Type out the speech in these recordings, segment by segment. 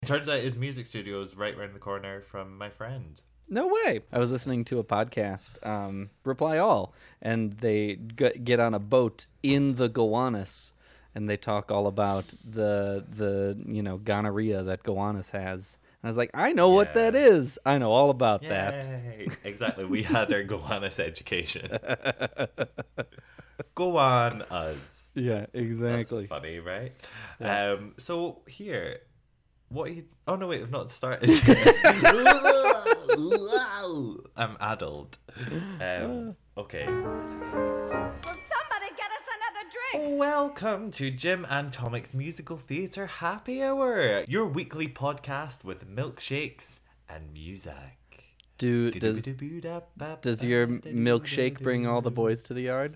Turns out his music studio is right around the corner from my friend. No way. I was listening to a podcast, Reply All, and they get on a boat in the Gowanus, and they talk all about the gonorrhea that Gowanus has. And I was like, I know what that is. I know all about that. Exactly. We had our Gowanus education. Go on, us. Yeah, exactly. That's funny, right? Yeah. So here, what are you... Oh, no, wait, we've not started. I'm addled. Okay. Will somebody get us another drink? Welcome to Jim and Tomic's Musical Theatre Happy Hour, your weekly podcast with milkshakes and music. Does your milkshake bring all the boys to the yard?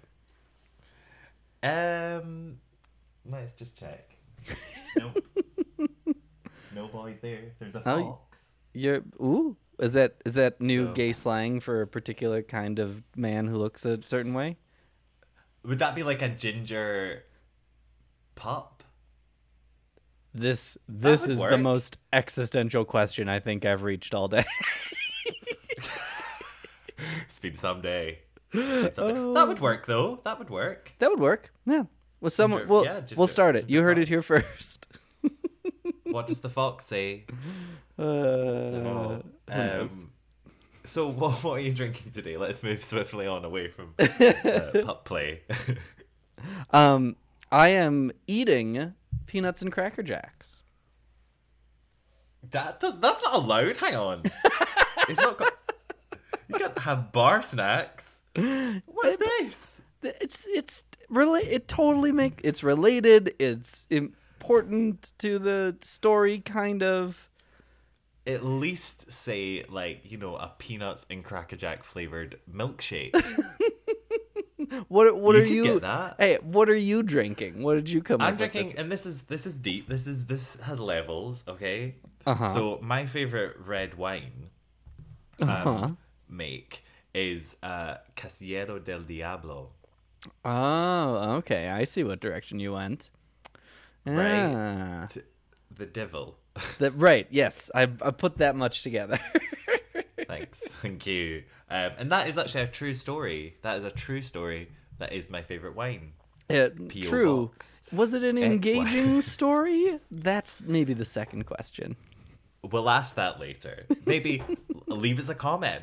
Let's just check. Nope. No boys there. There's a fox. Is that new So- gay slang for a particular kind of man who looks a certain way? Would that be like a ginger pup? This would is the work. most existential question I think I've reached all day. It's been someday. That would work, though. That would work. That would work. Yeah. Well, Ginger- we'll yeah, ginger- we'll start it. You ginger heard it pup. here first. What does the fox say? Who knows? So what are you drinking today? Let's move swiftly on away from pup play. I am eating peanuts and Cracker Jacks. That's not allowed. Hang on. It's not. You can't have bar snacks. What's this? It's related. It's important to the story, kind of. At least say a peanuts and Cracker Jack flavored milkshake. What You are could you? get that. Hey, what are you drinking? What did you come up I'm with? drinking, and this is deep. This has levels. Okay. Uh-huh. So my favorite red wine make is Casillero del Diablo. Oh, okay. I see what direction you went. Right. Ah. The devil. Right. Yes, I put that much together. Thanks. Thank you. And that is actually a true story. That is a true story. That is my favorite wine. P.O. True. Box. Was it an X, Y. engaging story? That's maybe the second question. We'll ask that later. Maybe leave us a comment.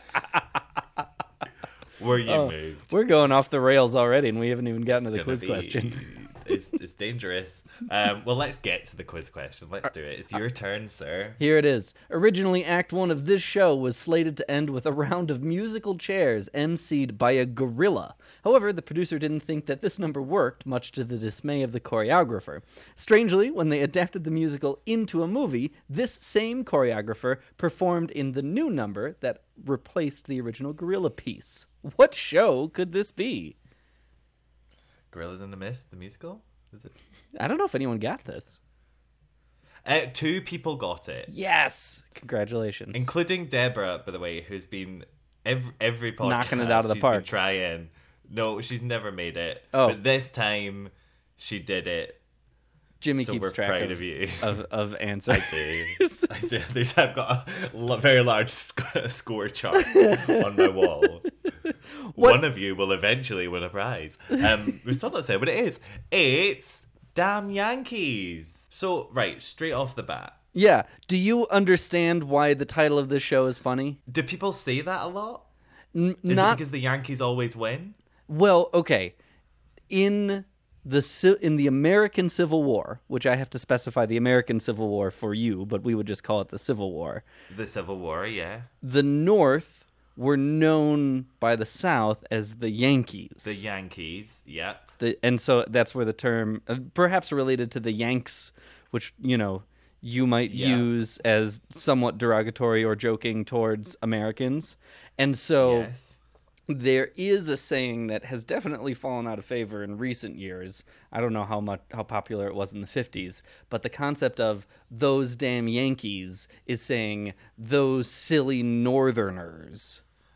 Were you moved? We're going off the rails already, and we haven't even gotten to the Gonna quiz be- question. It's dangerous. Well, let's get to the quiz question. Let's do it. It's your turn, sir. Here it is. Originally, Act 1 of this show was slated to end with a round of musical chairs emceed by a gorilla. However, the producer didn't think that this number worked, much to the dismay of the choreographer. Strangely, when they adapted the musical into a movie, this same choreographer performed in the new number that replaced the original gorilla piece. What show could this be? Gorillas in the Mist, the musical? Is it? I don't know if anyone got this. 2 people got it, Yes! Congratulations. including Deborah, by the way, who's been every podcast Knocking it out of the she's park. been trying. No, she's never made it. Oh. But this time, she did it. Jimmy So keeps we're track proud of you. of answers. I do. I've got a very large score chart on my wall. One of you will eventually win a prize. We still not said what it is. It's Damn Yankees. So, right, straight off the bat. Yeah. Do you understand why the title of this show is funny? Do people say that a lot? Is it Not because the Yankees always win? well. Okay. In the American Civil War, which I have to specify the American Civil War for you, but we would just call it the Civil War. The Civil War, yeah. The North were known by the South as the Yankees. The Yankees, yeah. And so that's where the term, perhaps related to the Yanks, which, you might use as somewhat derogatory or joking towards Americans. And so Yes. there is a saying that has definitely fallen out of favor in recent years. I don't know how popular it was in the 50s, but the concept of those damn Yankees is saying those silly Northerners.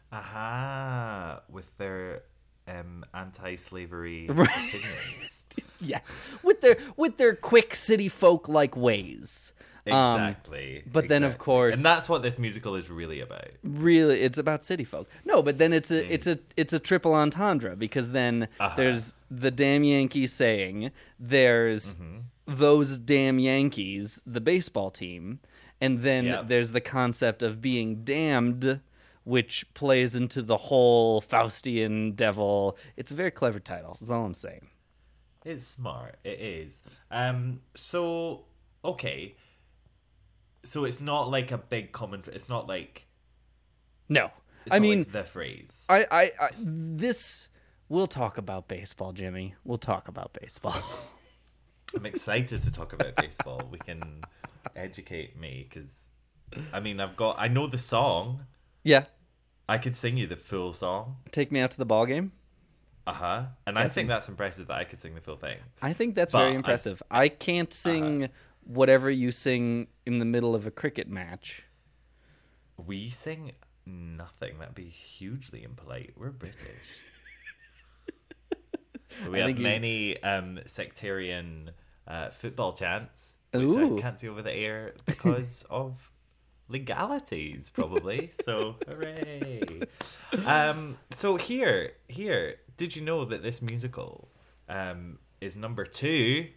Aha. With their anti-slavery opinions. Yeah, with their quick city folk like ways. Exactly. But then, of exactly. course, and that's what this musical is really about. really, it's about city folk. No, but then it's a triple entendre, because then there's the damn Yankees saying, there's those damn Yankees, the baseball team, and then there's the concept of being damned, which plays into the whole Faustian devil. It's a very clever title, is all I'm saying. It's smart. It is. So, okay. So it's not like a big commentary. It's not like... No. It's I not mean, like the phrase. this... We'll talk about baseball, Jimmy. We'll talk about baseball. I'm excited to talk about baseball. We can educate me, because... I mean, I know the song. Yeah. I could sing you the full song. Take Me Out to the Ball Game. And I think that's impressive that I could sing the full thing. I think that's very impressive. I can't sing whatever you sing in the middle of a cricket match. We sing nothing. That'd be hugely impolite. We're British. We have many sectarian football chants, which I can't see over the air because of legalities, probably. So, hooray. So here, did you know that this musical is number 2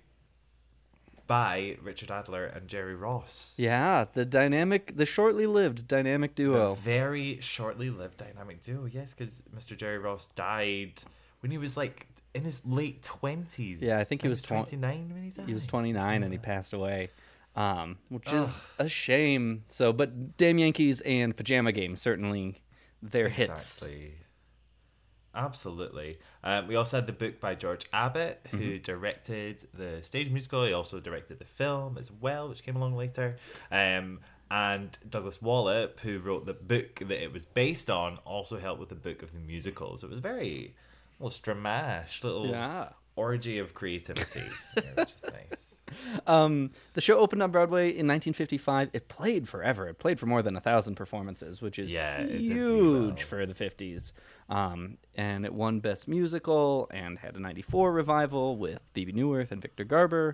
by Richard Adler and Jerry Ross? Yeah, the shortly lived dynamic duo. The very shortly lived dynamic duo, yes, because Mr. Jerry Ross died when he was like in his late 20s. Yeah, I think he was 29 when he died. He was 29 and he passed away, which is a shame. So, but Damn Yankees and Pajama Game, certainly their hits. Exactly. Absolutely. We also had the book by George Abbott, who directed the stage musical. He also directed the film as well, which came along later. And Douglas Wallop, who wrote the book that it was based on, also helped with the book of the musical. So it was very little stramash, little orgy of creativity, which is nice. The show opened on Broadway in 1955. It played forever. It played for more than 1,000 performances, which is huge for the 50s. And it won Best Musical and had a 94 revival with Bebe Neuwirth and Victor Garber.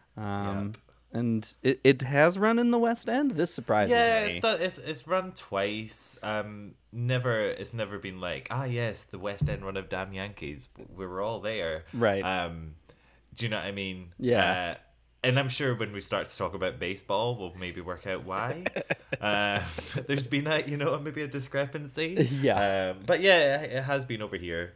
And it has run in the West End. This surprises me. Yeah, it's run twice. It's never been like, yes, the West End run of Damn Yankees. We were all there. Right. Do you know what I mean? Yeah. And I'm sure when we start to talk about baseball, we'll maybe work out why. There's been maybe a discrepancy. Yeah. But yeah, it has been over here.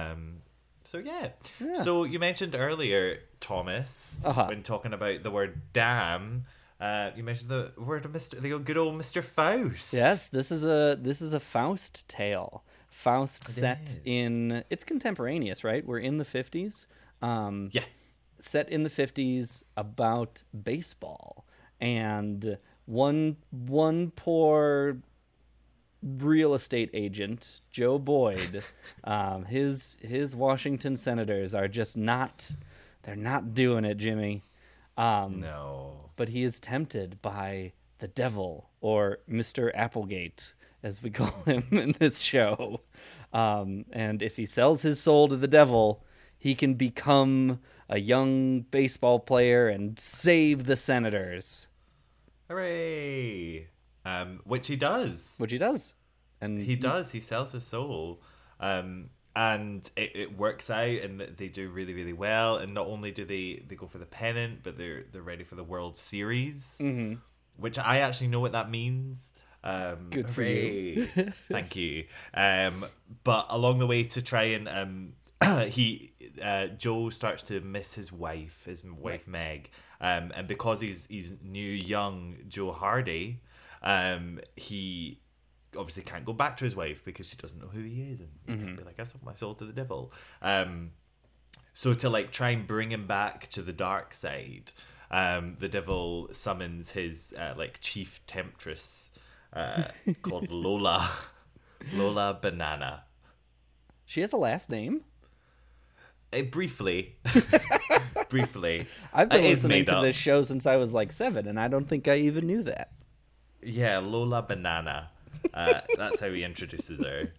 So yeah. So you mentioned earlier, Thomas, when talking about the word damn, you mentioned the word of the good old Mr. Faust. Yes, this is a Faust tale. Faust it's contemporaneous, right? We're in the 50s. Yeah. Set in the 50s about baseball, and one poor real estate agent, Joe Boyd, his Washington Senators are just they're not doing it, Jimmy. No. But he is tempted by the devil, or Mr. Applegate, as we call him in this show. And if he sells his soul to the devil, he can become a young baseball player and save the Senators. Hooray! Which he does. And he does. He sells his soul. And it works out, and they do really, really well. And not only do they go for the pennant, but they're ready for the World Series, which I actually know what that means. Good for you. Thank you. But along the way, to try and Joe starts to miss his wife Meg, and because he's new young Joe Hardy, he obviously can't go back to his wife because she doesn't know who he is, and he can be like, I sold my soul to the devil. So to like try and bring him back to the dark side, the devil summons his chief temptress called Lola Banana. She has a last name? Briefly. I've been listening to this show since I was like 7, and I don't think I even knew that. Yeah, Lola Banana. That's how he introduces her.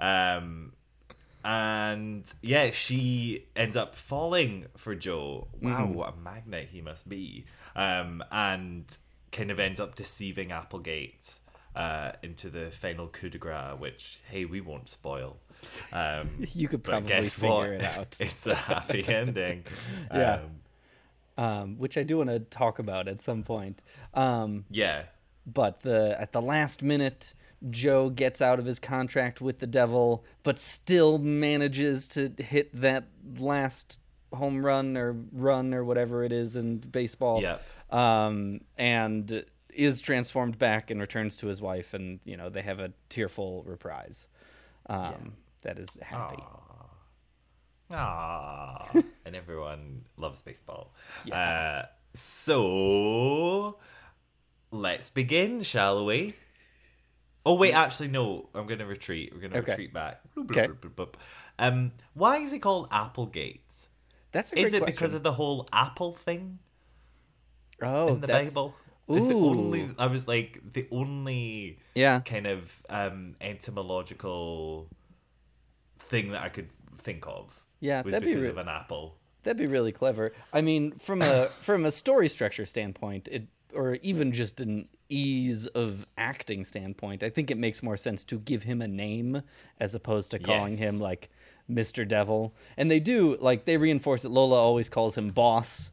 And yeah, she ends up falling for Joe. Wow, what a magnet he must be. And kind of ends up deceiving Applegate into the final coup de grace, which, hey, we won't spoil. You could But probably guess figure what? it out. It's a happy ending. Yeah. Which I do want to talk about at some point. Yeah. But at the last minute, Joe gets out of his contract with the Devil, but still manages to hit that last home run or whatever it is in baseball. Yep. And is transformed back and returns to his wife, and they have a tearful reprise. That is happy. Aww. And everyone loves baseball. So let's begin, shall we? Oh wait, actually no. I'm going to retreat. We're going to retreat back. Okay. Why is it called Applegate? That's a great Is it question. because of the whole apple thing in the Bible? It's the only. I was like the only kind of etymological thing that I could think of. Yeah, was that'd be because of an apple. That'd be really clever. I mean, from a story structure standpoint, or even just an ease of acting standpoint, I think it makes more sense to give him a name as opposed to calling him like Mr. Devil. And they do, like, they reinforce it. Lola always calls him boss.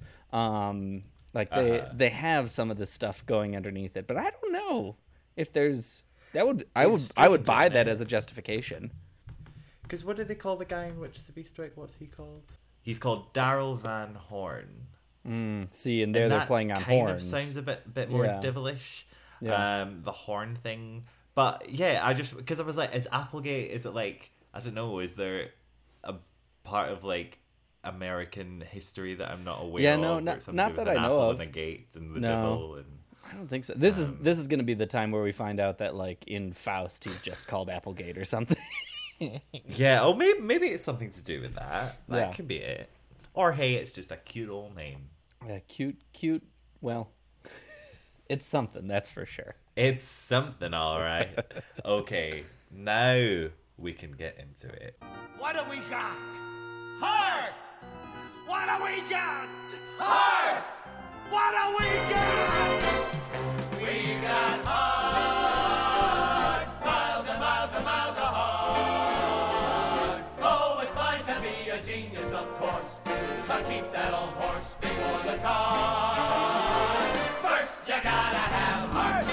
They have some of this stuff going underneath it, but I don't know if there's I would buy that as a justification. Because what do they call the guy in Witches of Eastwick? What's he called? He's called Daryl Van Horn. See, and they're playing on kind horns. Of sounds a bit more devilish. Yeah. The horn thing, but yeah, I just because I was like, is Applegate? Is it like, I don't know? Is there a part of like American history that I'm not aware of? No, not that I know of. And a gate and the devil and. I don't think so. This is going to be the time where we find out that like in Faust he's just called Applegate or something. Yeah, or maybe it's something to do with that. That Yeah. could be it. Or hey, it's just a cute old name. Yeah, cute. Well, it's something, that's for sure. It's something, all right. Okay, now we can get into it. What do we got? Heart! What do we got? Heart! What do we got? We got heart! Miles and miles and miles of heart! Oh, it's fine to be a genius, of course. But keep that old horse before the cart. First, you gotta have heart!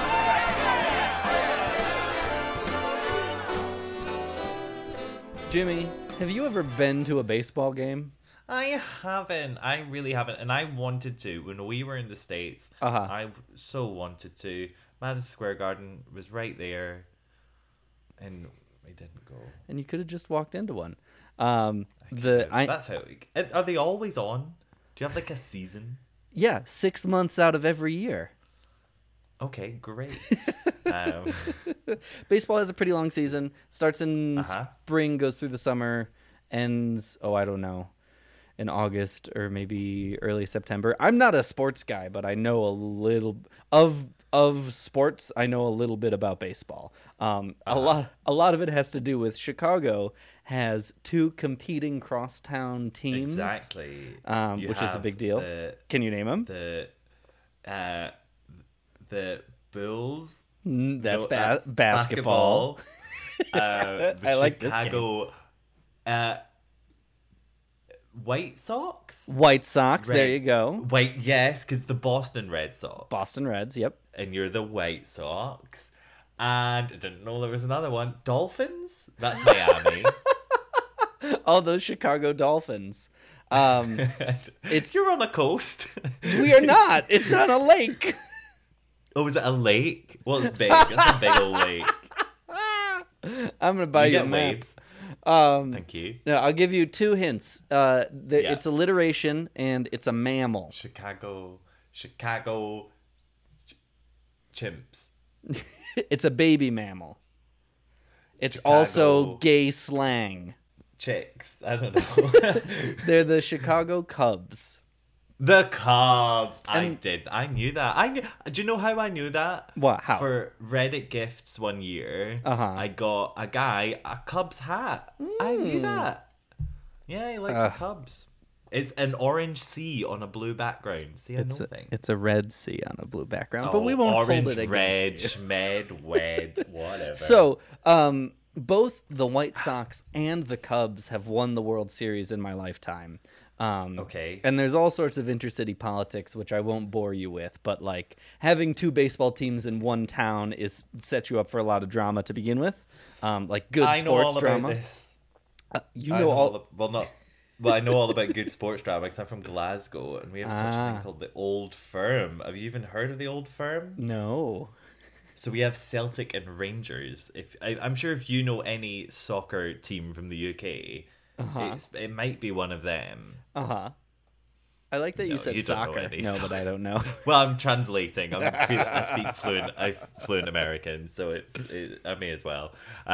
Jimmy, have you ever been to a baseball game? I haven't. I really haven't. And I wanted to. When we were in the States, I so wanted to. Madison Square Garden was right there. And we didn't go. And you could have just walked into one. That's how... Are they always on? Do you have like a season? Yeah, 6 months out of every year. Okay, great. Baseball has a pretty long season. Starts in spring, goes through the summer, ends, I don't know, in August or maybe early September. I'm not a sports guy, but I know a little of sports. I know a little bit about baseball. A lot of it has to do with Chicago has two competing crosstown teams. Exactly. Which is a big deal. Can you name them? The Bulls. That's basketball. The I like Chicago White Sox. White Sox. There you go. Yes, because the Boston Red Sox. Boston Reds. Yep. And you're the White Sox. And I didn't know there was another one. Dolphins. That's Miami. All those Chicago Dolphins. You're on a coast. We are not. It's on a lake. Oh, is it a lake? Well, it's big. It's a big old lake. I'm gonna buy you a map. Waves. Thank you. No, I'll give you two hints. It's alliteration and it's a mammal. Chicago chimps. It's a baby mammal. It's Chicago also gay slang. Chicks. I don't know. They're the Chicago Cubs. The Cubs. I knew that. Do you know how I knew that? What? How? For Reddit gifts one year, I got a guy a Cubs hat. I knew that. Yeah, he liked the Cubs. It's an orange sea on a blue background. See, I know things. It's a red sea on a blue background, but we won't orange, hold it against you. red, wed, whatever. So, both the White Sox and the Cubs have won the World Series in my lifetime. Okay. And there's all sorts of intercity politics, which I won't bore you with, but like having two baseball teams in one town sets you up for a lot of drama to begin with. Like good I know sports all drama. about this. You know all. Well, I know all about good sports drama because I'm from Glasgow and we have such a thing called the Old Firm. Have you even heard of the Old Firm? No. So we have Celtic and Rangers. I'm sure if you know any soccer team from the UK, it might be one of them. I like that you No, said you don't know soccer. any No, soccer. but I don't know. Well, I'm translating. I speak fluent American, so I may as well.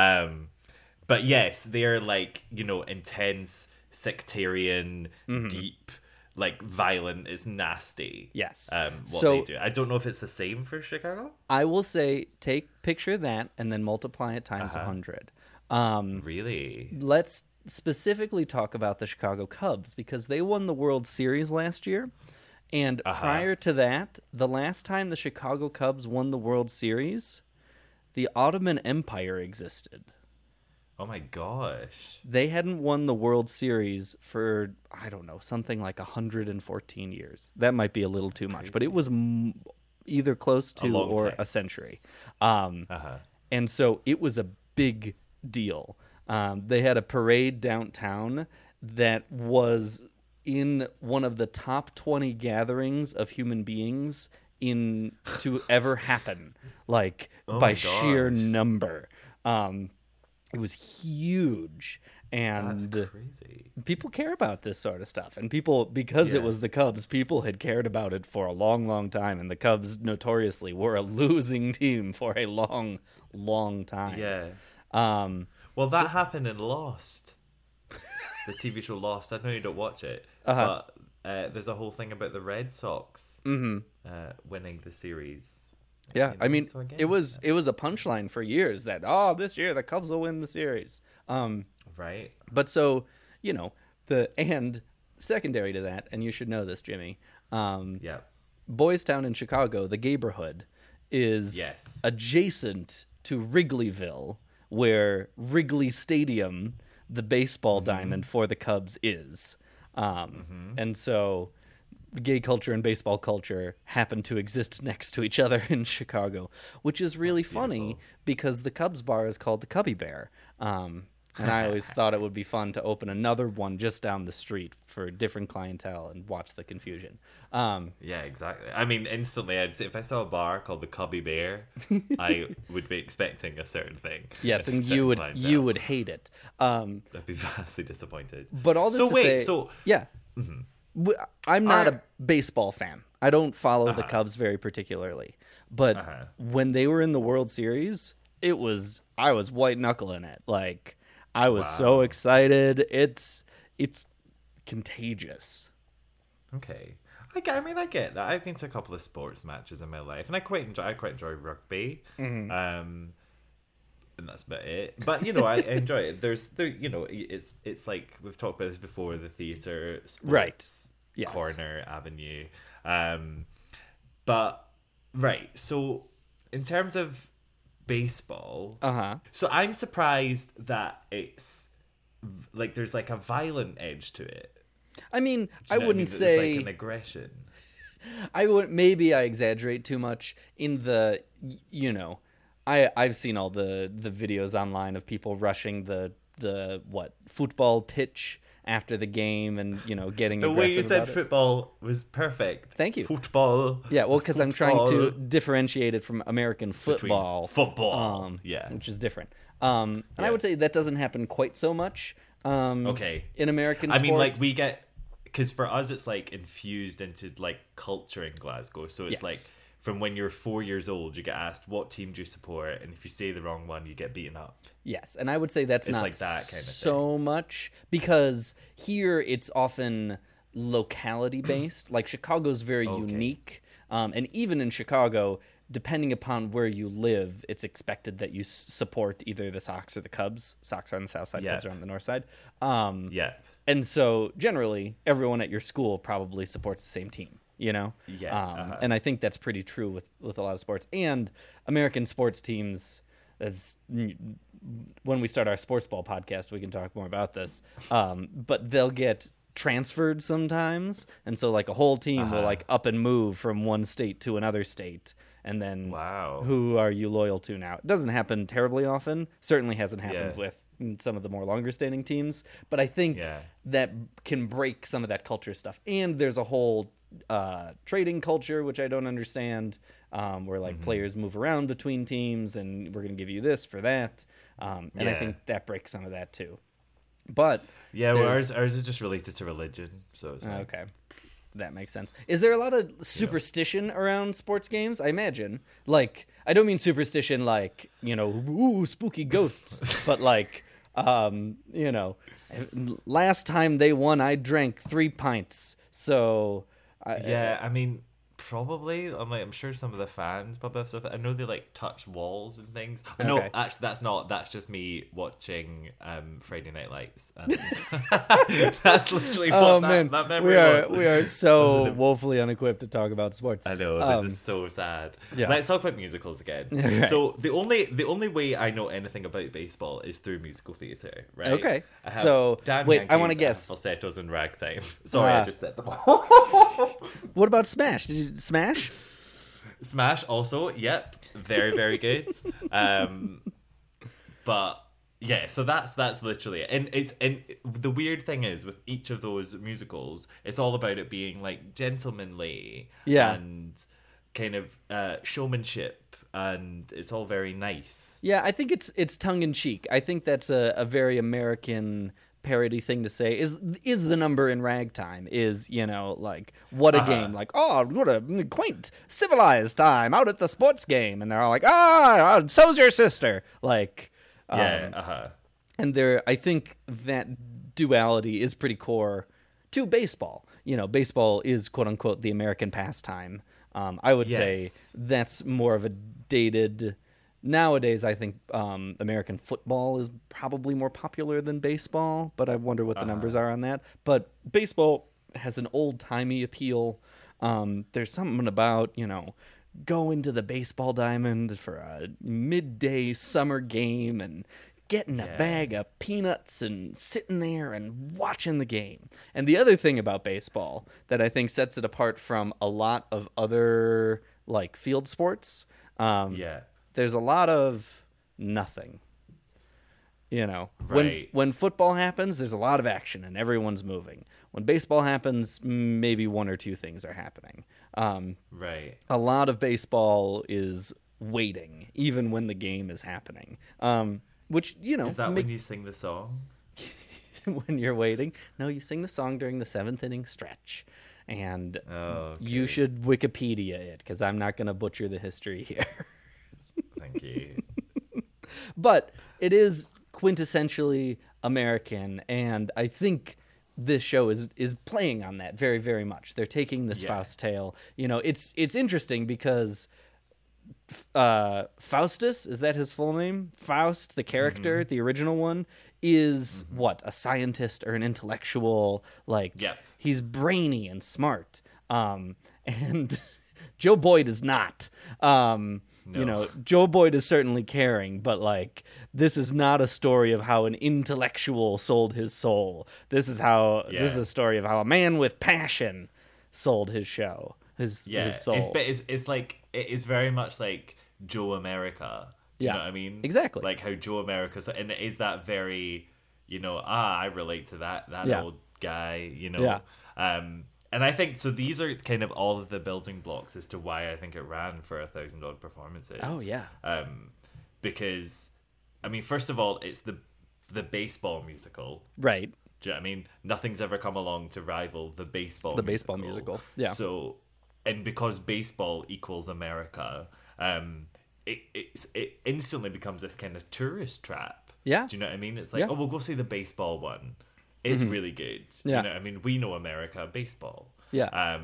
But yes, they're like, intense, sectarian, deep, like violent. It's nasty. Yes. What So- they do. I don't know if it's the same for Chicago. I will say, picture that and then multiply it times 100. Really? Let's specifically talk about the Chicago Cubs because they won the World Series last year. And prior to that, the last time the Chicago Cubs won the World Series, the Ottoman Empire existed. Oh my gosh. They hadn't won the World Series for, I don't know, something like 114 years. That might be a little too much, but it was either close to long or time. a century. And so it was a big deal. They had a parade downtown that was in one of the top 20 gatherings of human beings to ever happen, like by sheer number. It was huge, and That's crazy. people care about this sort of stuff. And people, because it was the Cubs, people had cared about it for a long, long time. And the Cubs notoriously were a losing team for a long, long time. Yeah. Um, Well, that happened in Lost. The TV show Lost. I know you don't watch it, but there's a whole thing about the Red Sox winning the series. yeah, I mean, so again, it was a punchline for years that, this year the Cubs will win the series. right. But so, and secondary to that, and you should know this, Jimmy, Yeah. Boys Town in Chicago, the neighborhood, is adjacent to Wrigleyville, where Wrigley Stadium, the baseball diamond for the Cubs, is. And so gay culture and baseball culture happen to exist next to each other in Chicago, which is really funny because the Cubs bar is called the Cubby Bear. And I always thought it would be fun to open another one just down the street for different clientele and watch the confusion. Yeah, exactly. I mean, instantly, I'd say if I saw a bar called the Cubby Bear, I would be expecting a certain thing. Yes, and Certain you clientele. would hate it. I'd be vastly disappointed. But all this So to wait, say, so yeah, I'm not Are- a baseball fan. I don't follow the Cubs very particularly. But when they were in the World Series, I was white knuckling it. Like I was so excited. It's contagious. Okay. I get that. I've been to a couple of sports matches in my life, and I quite enjoy rugby. And that's about it. But I enjoy it. It's like we've talked about this before. The theater, sports, Right. Yes. corner avenue. But right. So in terms of baseball, so I'm surprised that it's like there's like a violent edge to it. I mean, Do I you know what wouldn't mean? That there's, say like an aggression. maybe I exaggerate too much in the I've seen all the videos online of people rushing the football pitch after the game and getting The way aggressive you said about it. football was perfect. Thank you. Football. Yeah, well, because I'm trying to Football. differentiate it from American Between football. Football. Yeah. Which is different. And I would say that doesn't happen quite so much. Okay. In American I sports. mean, like we get, because for us it's like infused into like culture in Glasgow. So it's Yes. like from when you're 4 years old, you get asked what team do you support, and if you say the wrong one, you get beaten up. Yes, and I would say that's It's not like that kind of so much because here it's often locality based. Like Chicago's very unique, and even in Chicago, depending upon where you live, it's expected that you support either the Sox or the Cubs. Sox are on the south side, Yeah. Cubs are on the north side. Yeah. And so generally, everyone at your school probably supports the same team, you know? Yeah, And I think that's pretty true with a lot of sports. And American sports teams, as when we start our sports ball podcast, we can talk more about this. But they'll get transferred sometimes. And so like a whole team will like up and move from one state to another state. And then who are you loyal to now? It doesn't happen terribly often. Certainly hasn't happened with some of the more longer standing teams. But I think that can break some of that culture stuff. And there's a whole trading culture, which I don't understand, where like players move around between teams and we're going to give you this for that. And I think that breaks some of that too. But well, ours is just related to religion, so it's like... Okay. That makes sense. Is there a lot of superstition around sports games? I imagine. Like, I don't mean superstition like, you know, ooh, spooky ghosts, but like, you know, last time they won, I drank 3 pints. So, I mean, probably. I'm sure some of the fans probably have stuff. I know they like touch walls and things. Okay. No, actually, that's just me watching Friday Night Lights. That's literally what that memory was. We are so woefully unequipped to talk about sports. I know, this is so sad. Yeah. Let's talk about musicals again. Okay. So the only way I know anything about baseball is through musical theatre, right? Okay. I have So, Damn wait, I Yankees, wanna guess. falsettos and ragtime. Sorry, I just said them all. What about Smash? Did you Smash? Smash also, yep, very very good. But yeah, so that's literally it. And the weird thing is with each of those musicals, it's all about it being like gentlemanly and kind of showmanship, and it's all very nice. Yeah, I think it's tongue in cheek. I think that's a very American parody thing to say. Is the number in ragtime is, you know, like, what a game, like, oh, what a quaint civilized time out at the sports game, and they're all like, so's your sister, like, and I think that duality is pretty core to baseball. You know, baseball is quote unquote the American pastime. I would say that's more of a dated. Nowadays, I think American football is probably more popular than baseball, but I wonder what the numbers are on that. But baseball has an old-timey appeal. There's something about, you know, going to the baseball diamond for a midday summer game and getting a bag of peanuts and sitting there and watching the game. And the other thing about baseball that I think sets it apart from a lot of other, like, field sports, there's a lot of nothing. You know, when football happens, there's a lot of action and everyone's moving. When baseball happens, maybe 1 or 2 things are happening. A lot of baseball is waiting, even when the game is happening. Which, you know, is that when you sing the song? When you're waiting? No, you sing the song during the 7th inning stretch. And you should Wikipedia it, because I'm not going to butcher the history here. Thank you. But it is quintessentially American, and I think this show is playing on that very, very much. They're taking this Faust tale. You know, it's interesting because Faustus, is that his full name? Faust, the character, the original one, is what? A scientist or an intellectual. Like, he's brainy and smart. And Joe Boyd is not. No. You know, Joe Boyd is certainly caring, but, like, this is not a story of how an intellectual sold his soul. This is a story of how a man with passion sold his show, his soul. It's like, it is very much like Joe America. Do you know what I mean? Exactly. Like how Joe America, and it is that very, you know, I relate to that old guy, you know. Yeah. And I think, so these are kind of all of the building blocks as to why I think it ran for 1,000 odd performances. Oh, yeah. Because, I mean, first of all, it's the baseball musical. Right. Do you know what I mean? Nothing's ever come along to rival the baseball musical. Yeah. So, and because baseball equals America, it instantly becomes this kind of tourist trap. Yeah. Do you know what I mean? It's like, we'll go see the baseball one. It's really good. Yeah. You know, I mean, we know America baseball. Yeah.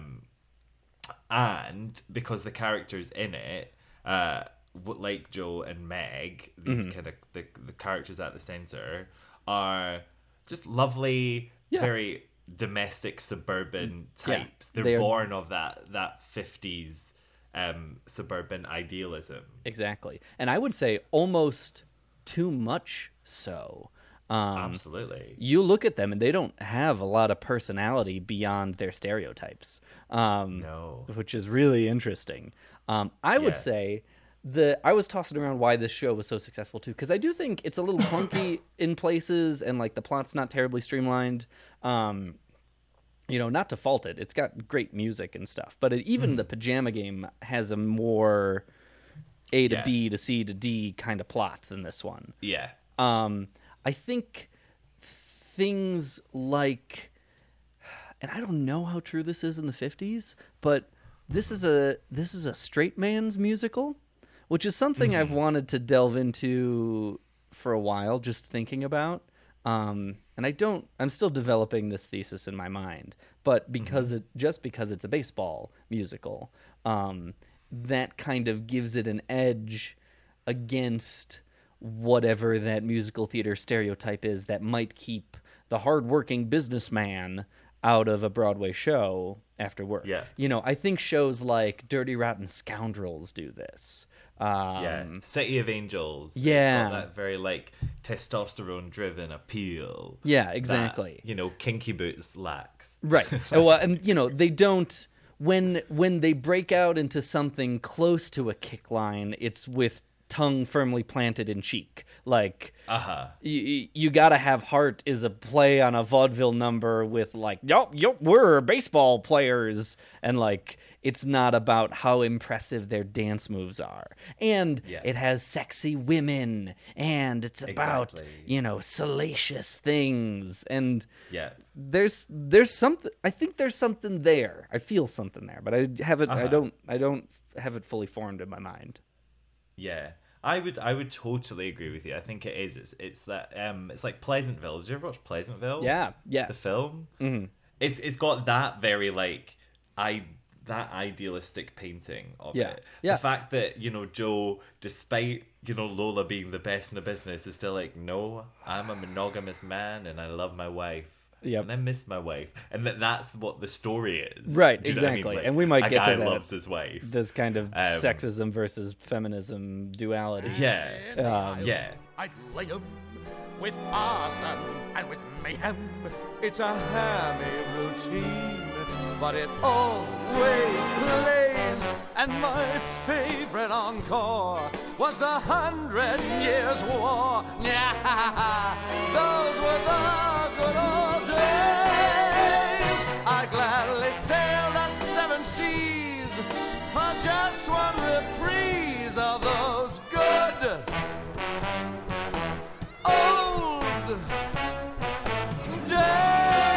And because the characters in it, like Joe and Meg, these kind of the characters at the center are just lovely, very domestic suburban Yeah, types. They're they're- born of that 50s suburban idealism. Exactly. And I would say almost too much so. Absolutely. You look at them and they don't have a lot of personality beyond their stereotypes, No. which is really interesting. I would Yeah. say I was tossing around why this show was so successful too, because I do think it's a little clunky in places and like the plot's not terribly streamlined. Not to fault it, it's got great music and stuff, but even the Pajama Game has a more A to Yeah. B to C to D kind of plot than this one. Yeah. I think things like, and I don't know how true this is in the 50s, but this is a straight man's musical, which is something I've wanted to delve into for a while, just thinking about. And I'm still developing this thesis in my mind, but because it's a baseball musical, that kind of gives it an edge against whatever that musical theater stereotype is that might keep the hardworking businessman out of a Broadway show after work. Yeah. I think shows like Dirty Rotten Scoundrels do this. Yeah, City of Angels. Yeah. It's got that very like testosterone-driven appeal. Yeah, exactly. That, Kinky Boots lacks. Right. Well, and they don't when they break out into something close to a kick line, it's with tongue firmly planted in cheek. Like, you gotta have heart is a play on a vaudeville number with like, yup, we're baseball players, and like it's not about how impressive their dance moves are. And it has sexy women, and it's about salacious things, and Yeah. there's something. I think there's something there. I feel something there, but I haven't. I don't have it fully formed in my mind. Yeah. I would totally agree with you. I think it is. It's that it's like Pleasantville. Did you ever watch Pleasantville? Yeah. Yes. The film. Mm-hmm. It's got that very like that idealistic painting of it. Yeah. The fact that Joe, despite Lola being the best in the business, is still like, no, I'm a monogamous man and I love my wife. Yep. And I miss my wife, and that's what the story is. Right, Do you know what I mean? exactly. Like, And we might a get to guy that. loves his wife. This kind of sexism versus feminism duality. Yeah, yeah. I'd lay 'em with arson and with mayhem. It's a hammy routine, but it always plays. And my favorite encore was the 100 Years' War. Those were the good old days. I'd gladly sail the 7 seas for just one reprise of those good old days.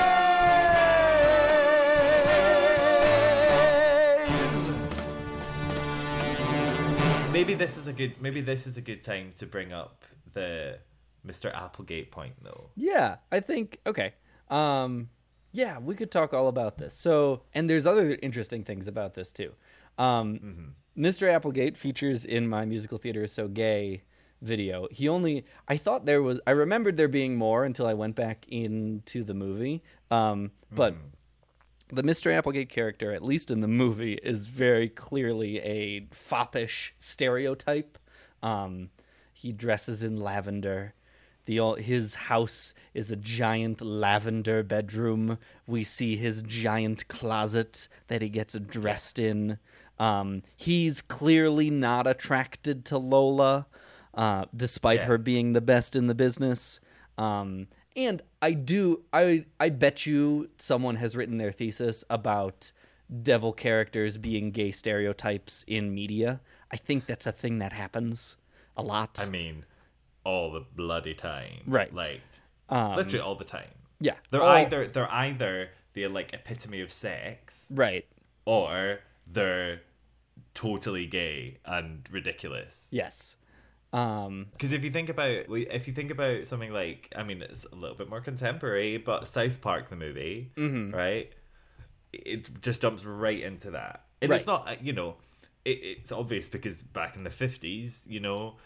Maybe this is a good time to bring up the Mr. Applegate point, though. Yeah, I think okay. Yeah, we could talk all about this. So, and there's other interesting things about this too. Mr. Applegate features in my musical theater is so gay video. I remembered there being more until I went back into the movie. But the Mr. Applegate character, at least in the movie, is very clearly a foppish stereotype. He dresses in lavender. His house is a giant lavender bedroom. We see his giant closet that he gets dressed in. He's clearly not attracted to Lola, despite her being the best in the business. And I bet you someone has written their thesis about devil characters being gay stereotypes in media. I think that's a thing that happens a lot. I mean, all the bloody time. Right. Like, literally all the time. Yeah. They're either the like epitome of sex, Right. or they're totally gay and ridiculous. Yes. Because if you think about something like, I mean, it's a little bit more contemporary, but South Park the movie, right? It just jumps right into that, and it's Right. not, it's obvious because back in the 50s,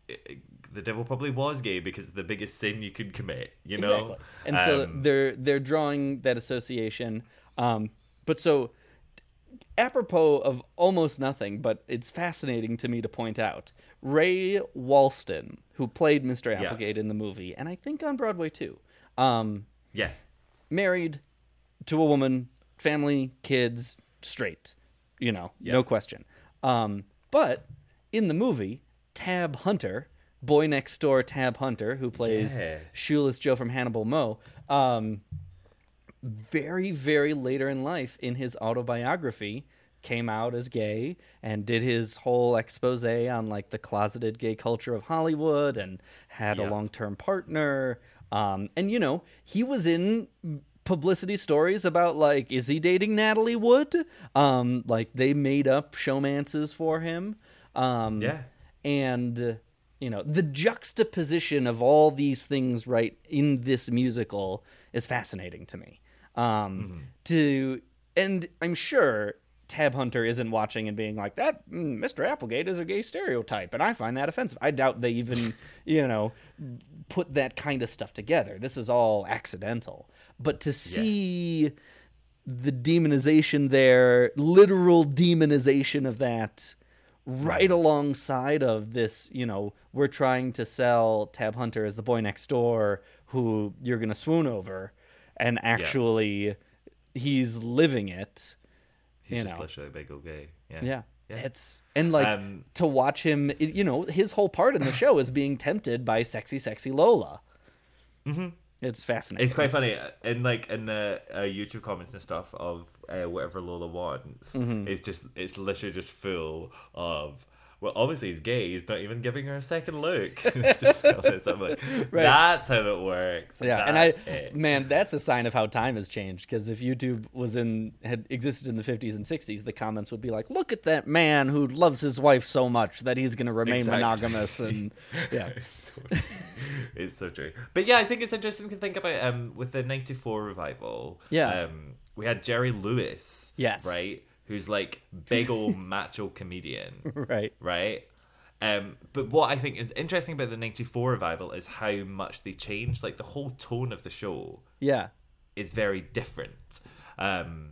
the devil probably was gay because it's the biggest sin you could commit, you know? Exactly. And so they're drawing that association. But so, apropos of almost nothing, but it's fascinating to me to point out, Ray Walston, who played Mr. Applegate in the movie, and I think on Broadway too, Yeah. married to a woman, family, kids, straight, no question. But in the movie, Tab Hunter, boy next door Tab Hunter, who plays Shoeless Joe from Hannibal Moe, very, very later in life, in his autobiography, came out as gay and did his whole expose on like the closeted gay culture of Hollywood and had a long-term partner. And he was in publicity stories about like, is he dating Natalie Wood? Like they made up showmances for him. And the juxtaposition of all these things right in this musical is fascinating to me. And I'm sure Tab Hunter isn't watching and being like, that Mr. Applegate is a gay stereotype, and I find that offensive. I doubt they even, put that kind of stuff together. This is all accidental. But to see the demonization there, literal demonization of that, right alongside of this, we're trying to sell Tab Hunter as the boy next door who you're going to swoon over, and actually he's living it. He's just literally a big old gay. Yeah. It's and like to watch him, his whole part in the show is being tempted by sexy Lola. Mm-hmm. It's fascinating. It's quite funny in the YouTube comments and stuff of whatever Lola wants. Mm-hmm. It's literally just full of. Well, obviously he's gay. He's not even giving her a second look. It's just I'm like, that's how it works. Yeah, man, that's a sign of how time has changed. Because if YouTube had existed in the 50s and 60s, the comments would be like, "Look at that man who loves his wife so much that he's going to remain monogamous." And it's so true. But yeah, I think it's interesting to think about with the '94 revival. Yeah, we had Jerry Lewis. Yes, right. Who's like big old macho comedian. Right? But what I think is interesting about the 94 revival is how much they changed. Like the whole tone of the show is very different. And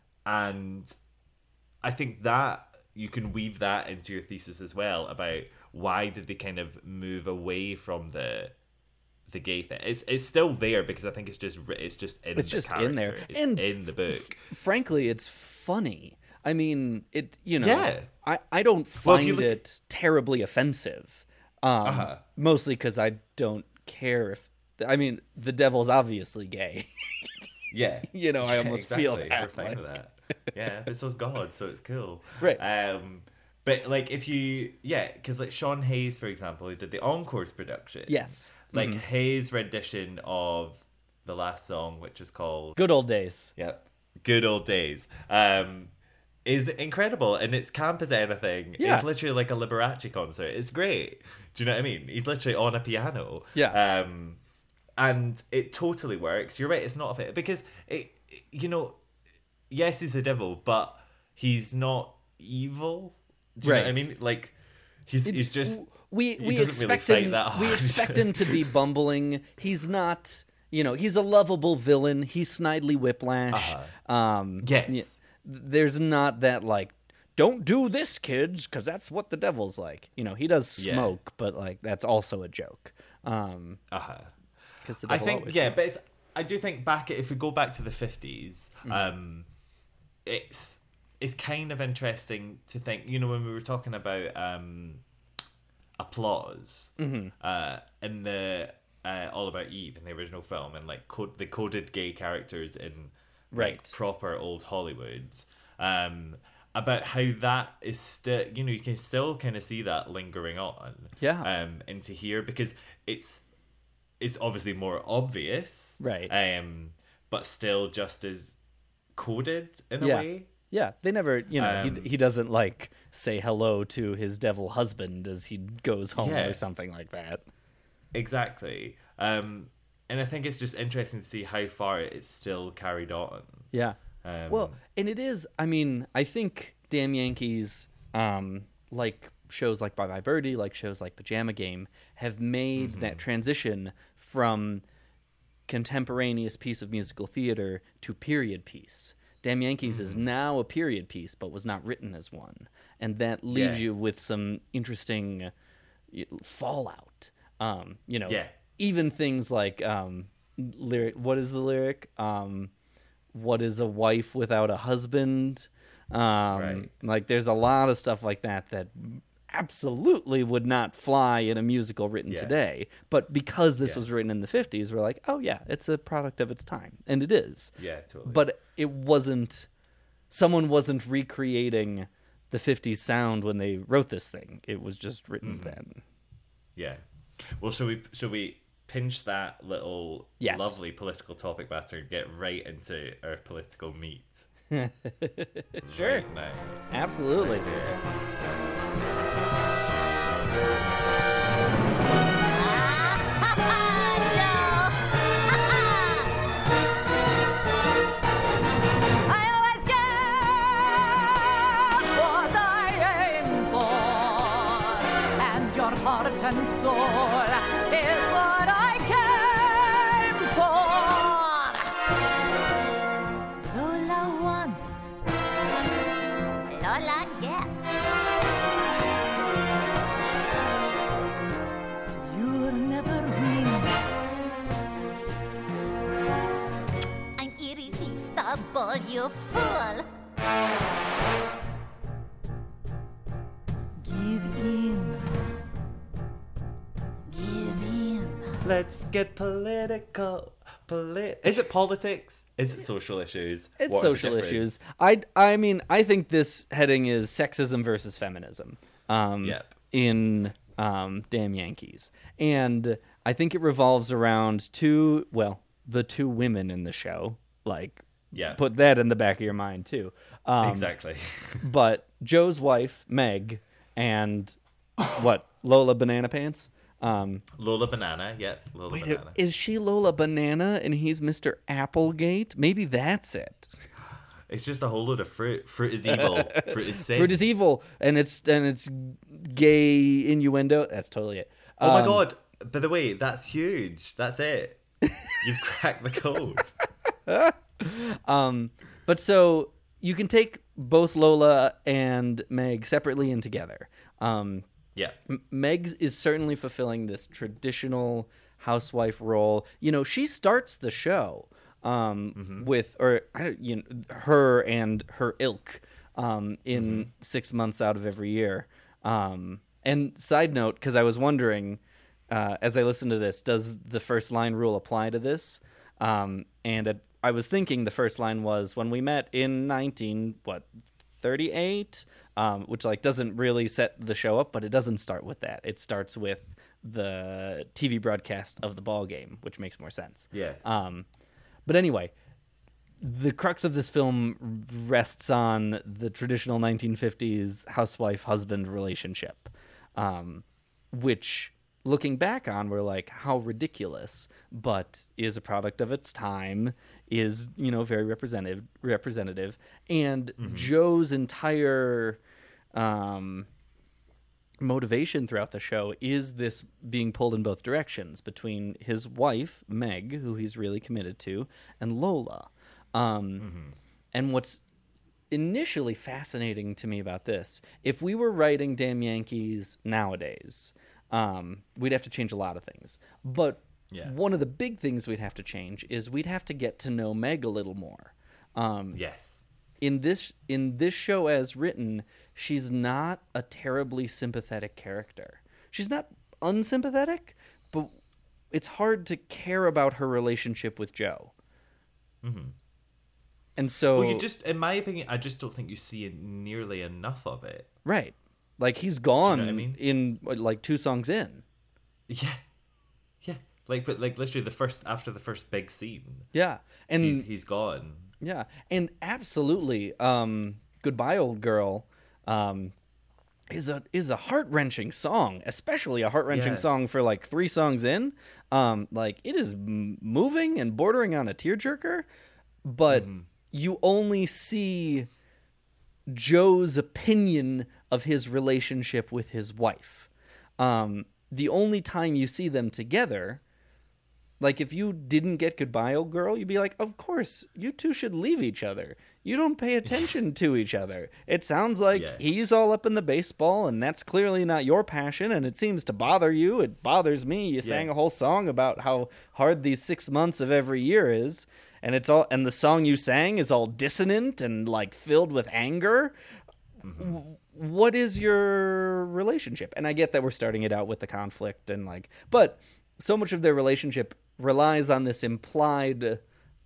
I think that you can weave that into your thesis as well about why did they kind of move away from the gay thing. It's still there because I think it's just in the character. In there. It's and in the book. Frankly, it's funny. I mean, I don't find it terribly offensive. Mostly because I don't care if... I mean, the devil's obviously gay. Yeah. I almost feel that. We're fine with that. Yeah, but so's God, so it's cool. Right. But, like, if you... Yeah, because, like, Sean Hayes, for example, who did the Encores production. Yes. Like, his rendition of the last song, which is called... Good Old Days. Yep. Good Old Days. Is incredible, and it's camp as anything. Yeah. It's literally like a Liberace concert. It's great. Do you know what I mean? He's literally on a piano. Yeah. And it totally works. You're right, it's not a fit. Because, yes, he's the devil, but he's not evil. Do you know what I mean? Like, he's just... We doesn't expect really fight him. that hard. We expect him to be bumbling. He's not. He's a lovable villain. He's Snidely Whiplash. Yes. There's not that like, don't do this, kids, because that's what the devil's like. He does smoke, but like that's also a joke. Because I think but I do think if we go back to the 50s, it's kind of interesting to think. When we were talking about applause in the All About Eve in the original film, and like the coded gay characters in like proper old Hollywood, about how that is still, you can still kind of see that lingering on into here, because it's obviously more obvious, but still just as coded in a way. Yeah, they never, he doesn't like say hello to his devil husband as he goes home or something like that. Exactly. And I think it's just interesting to see how far it's still carried on. Yeah. Well, and it is, I mean, I think Damn Yankees, like shows like Bye Bye Birdie, like shows like Pajama Game, have made that transition from contemporaneous piece of musical theater to period piece. Damn Yankees is now a period piece, but was not written as one. And that leaves you with some interesting fallout. Even things like lyric. What is the lyric? What is a wife without a husband? Like there's a lot of stuff like that absolutely would not fly in a musical written today. But because this was written in the 50s, we're like, oh yeah, it's a product of its time. And it is. Yeah, totally. But it wasn't, someone wasn't recreating the 50s sound when they wrote this thing. It was just written then. Yeah. Well, shall we pinch that little lovely political topic batter and get right into our political meat? Sure. Right now. Absolutely. Let's do it. I always get what I aim for, and your heart and soul is what I came for. Lola wants, Lola gets. You'll never win. I'm irresistible, you fool. Give in. Give in. Let's get political. Is it politics? Is it social issues? It's What are the social difference? issues. I mean, I think this heading is sexism versus feminism. In Damn Yankees. And I think it revolves around the two women in the show. Like, put that in the back of your mind, too. Exactly. But Joe's wife, Meg, and Lola Banana Pants? Lola Banana, Lola Banana. Is she Lola Banana and he's Mr. Applegate? Maybe that's it. It's just a whole load of fruit. Fruit is evil. Fruit is sin. Fruit is evil, and it's gay innuendo. That's totally it. Oh my god! By the way, that's huge. That's it. You've cracked the code. But so you can take both Lola and Meg separately and together. Meg is certainly fulfilling this traditional housewife role. You know, she starts the show with, or her and her ilk in 6 months out of every year. And side note, because I was wondering as I listened to this, does the first line rule apply to this? I was thinking the first line was when we met in 1938, which like doesn't really set the show up, but it doesn't start with that. It starts with the TV broadcast of the ball game, which makes more sense. Yes. But anyway, the crux of this film rests on the traditional 1950s housewife-husband relationship, which, looking back on, we're like, how ridiculous, but is a product of its time, is, very representative. And Joe's entire motivation throughout the show is this being pulled in both directions between his wife, Meg, who he's really committed to, and Lola. And what's initially fascinating to me about this, if we were writing Damn Yankees nowadays, we'd have to change a lot of things. But one of the big things we'd have to change is we'd have to get to know Meg a little more. Yes. In this show as written, she's not a terribly sympathetic character. She's not unsympathetic, but it's hard to care about her relationship with Joe. And so, well, in my opinion, I just don't think you see nearly enough of it. Right. Like, he's gone in like 2 songs in. Yeah. But literally after the first big scene. Yeah. And he's gone. Yeah. And absolutely, Goodbye Old Girl is a heart-wrenching song, especially a heart-wrenching song for like 3 songs in. Like, it is moving and bordering on a tearjerker, but you only see Joe's opinion of his relationship with his wife. The only time you see them together, like if you didn't get Goodbye Old Girl, you'd be like, of course, you two should leave each other. You don't pay attention to each other. It sounds like he's all up in the baseball, and that's clearly not your passion, and it seems to bother you. It bothers me. You sang a whole song about how hard these 6 months of every year is, and the song you sang is all dissonant and like filled with anger. What is your relationship? And I get that we're starting it out with the conflict and but so much of their relationship relies on this implied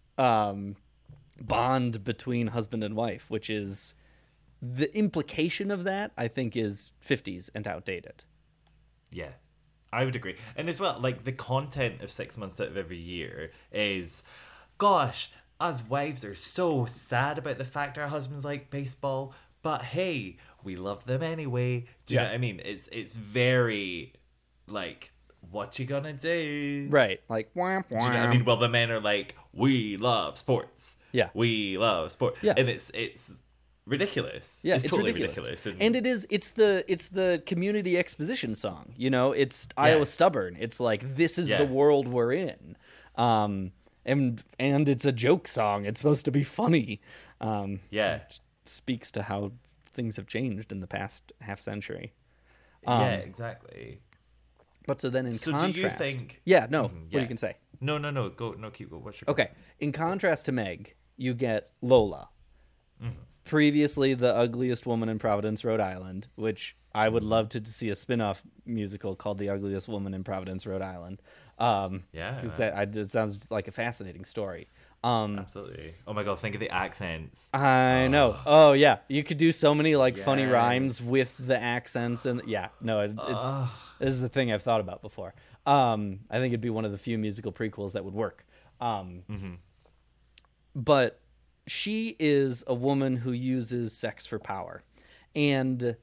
bond between husband and wife, which is the implication of that, I think, is 50s and outdated. Yeah, I would agree. And as well, like the content of 6 months out of every year is, gosh, us wives are so sad about the fact our husbands like baseball, but hey, we love them anyway. Do you know what I mean? It's very like, what you gonna do? Right. Like, wham, wham. Do you know what I mean? Well, the men are like, we love sports. Yeah. We love sport. Yeah. And it's ridiculous. Yeah, it's totally ridiculous. And It's the community exposition song. You know, it's Iowa Stubborn. It's like, this is the world we're in. And it's a joke song. It's supposed to be funny. It speaks to how things have changed in the past half century. Yeah, exactly. But so then in contrast... do you think... Yeah, no. What you can say? No. Keep going. What's your Okay. In contrast to Meg, you get Lola. Previously the ugliest woman in Providence, Rhode Island, which I would love to see a spin-off musical called The Ugliest Woman in Providence, Rhode Island. Because it sounds like a fascinating story. Absolutely. Oh my god, think of the accents. I know. Oh yeah, you could do so many funny rhymes with the accents, and this is a thing I've thought about before. I think it'd be one of the few musical prequels that would work. But she is a woman who uses sex for power, and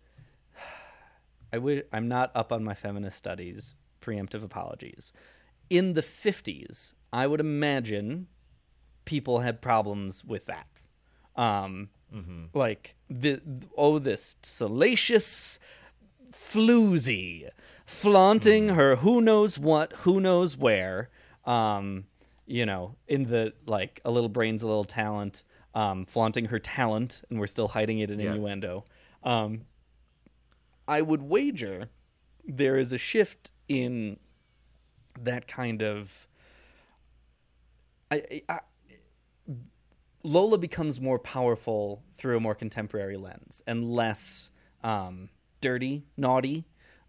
I'm not up on my feminist studies. Preemptive apologies. In the 50s, I would imagine people had problems with that. Like, this salacious floozy flaunting her who knows what, who knows where, in the, like, a little brains, a little talent, flaunting her talent, and we're still hiding it in innuendo. I would wager there is a shift in that kind of... Lola becomes more powerful through a more contemporary lens and less dirty, naughty,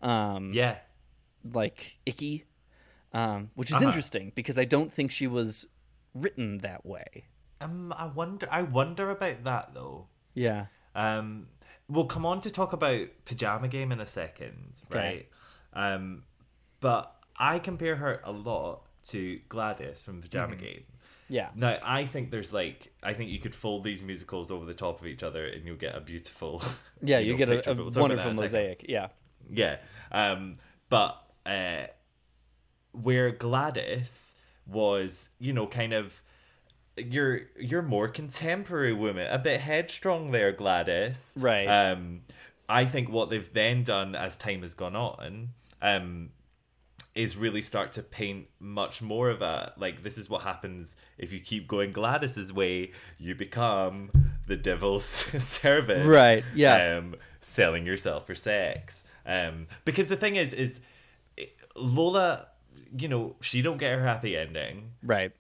like icky, which is interesting because I don't think she was written that way. I wonder about that though. Yeah. We'll come on to talk about Pajama Game in a second, right? But I compare her a lot to Gladys from Pajama Game. Yeah. Now, I think you could fold these musicals over the top of each other and you'll get a beautiful... Yeah, you get a wonderful mosaic. Yeah. Yeah. But where Gladys was, kind of... You're more contemporary woman. A bit headstrong there, Gladys. Right. I think what they've then done as time has gone on... is really start to paint much more of a, like, this is what happens if you keep going Gladys's way, you become the devil's servant. Right, yeah. Selling yourself for sex. Because the thing is Lola, she don't get her happy ending. Right.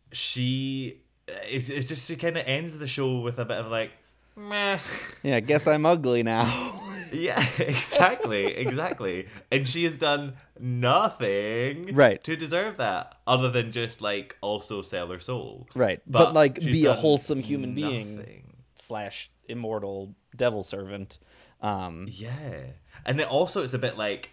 It's just, she kind of ends the show with a bit of like, meh. Yeah, guess I'm ugly now. Yeah, exactly. And she has done nothing to deserve that, other than just, like, also sell her soul. Right, but like, be a wholesome human being / immortal devil servant. Yeah. And then also it's a bit like,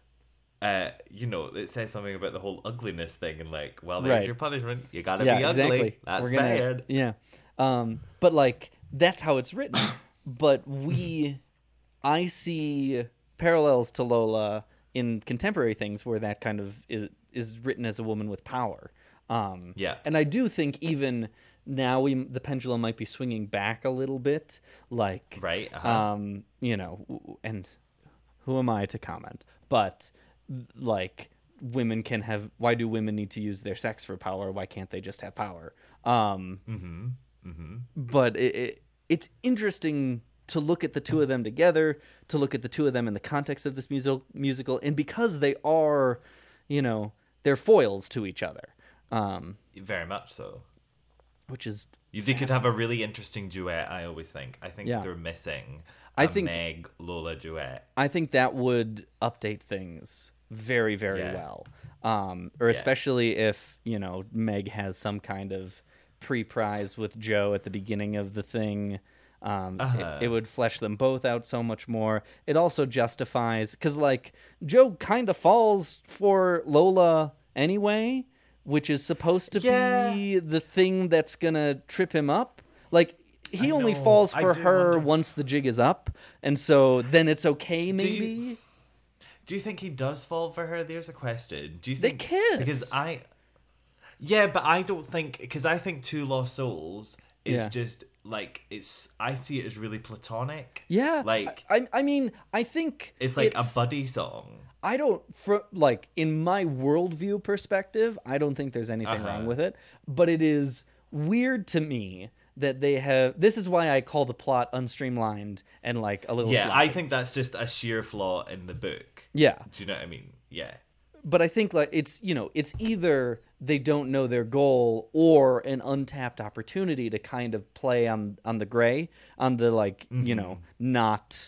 it says something about the whole ugliness thing, and like, well, there's your punishment. You gotta be ugly. Exactly. That's bad. Yeah. But like, that's how it's written. But I see parallels to Lola in contemporary things where that kind of is written as a woman with power. Yeah. And I do think even now the pendulum might be swinging back a little bit, like, Right. you know, and who am I to comment? But like, women can have. Why do women need to use their sex for power? Why can't they just have power? But it's interesting to look at the two of them together, to look at the two of them in the context of this musical, and because they are, you know, they're foils to each other, Very much so. which is They could have a really interesting duet, I always think. I think Yeah. they're missing I a think- Meg Lola duet. I think that would update things very, very Yeah. well. Or especially if, you know, Meg has some kind of pre-prize with Joe at the beginning of the thing. It would flesh them both out so much more. It also justifies, because, like, Joe kind of falls for Lola anyway, which is supposed to be the thing that's going to trip him up. Like, he only know. falls I for do her wonder- once the jig is up, and so then it's okay, maybe. Do you think he does fall for her? There's a question. Do you They think kiss. Because yeah, but I don't think, because I think Two Lost Souls is Yeah. just like, I see it as really platonic. Yeah, like I mean, I think it's like a buddy song. I don't, like, in my worldview perspective, I don't think there's anything wrong with it. But it is weird to me that they have. This is why I call the plot unstreamlined and, like, a little. Yeah, sloppy. I think that's just a sheer flaw in the book. Yeah, Do you know what I mean? Yeah. but I think, like, it's, you know, it's either they don't know their goal or an untapped opportunity to kind of play on the gray, on the, like, you know, not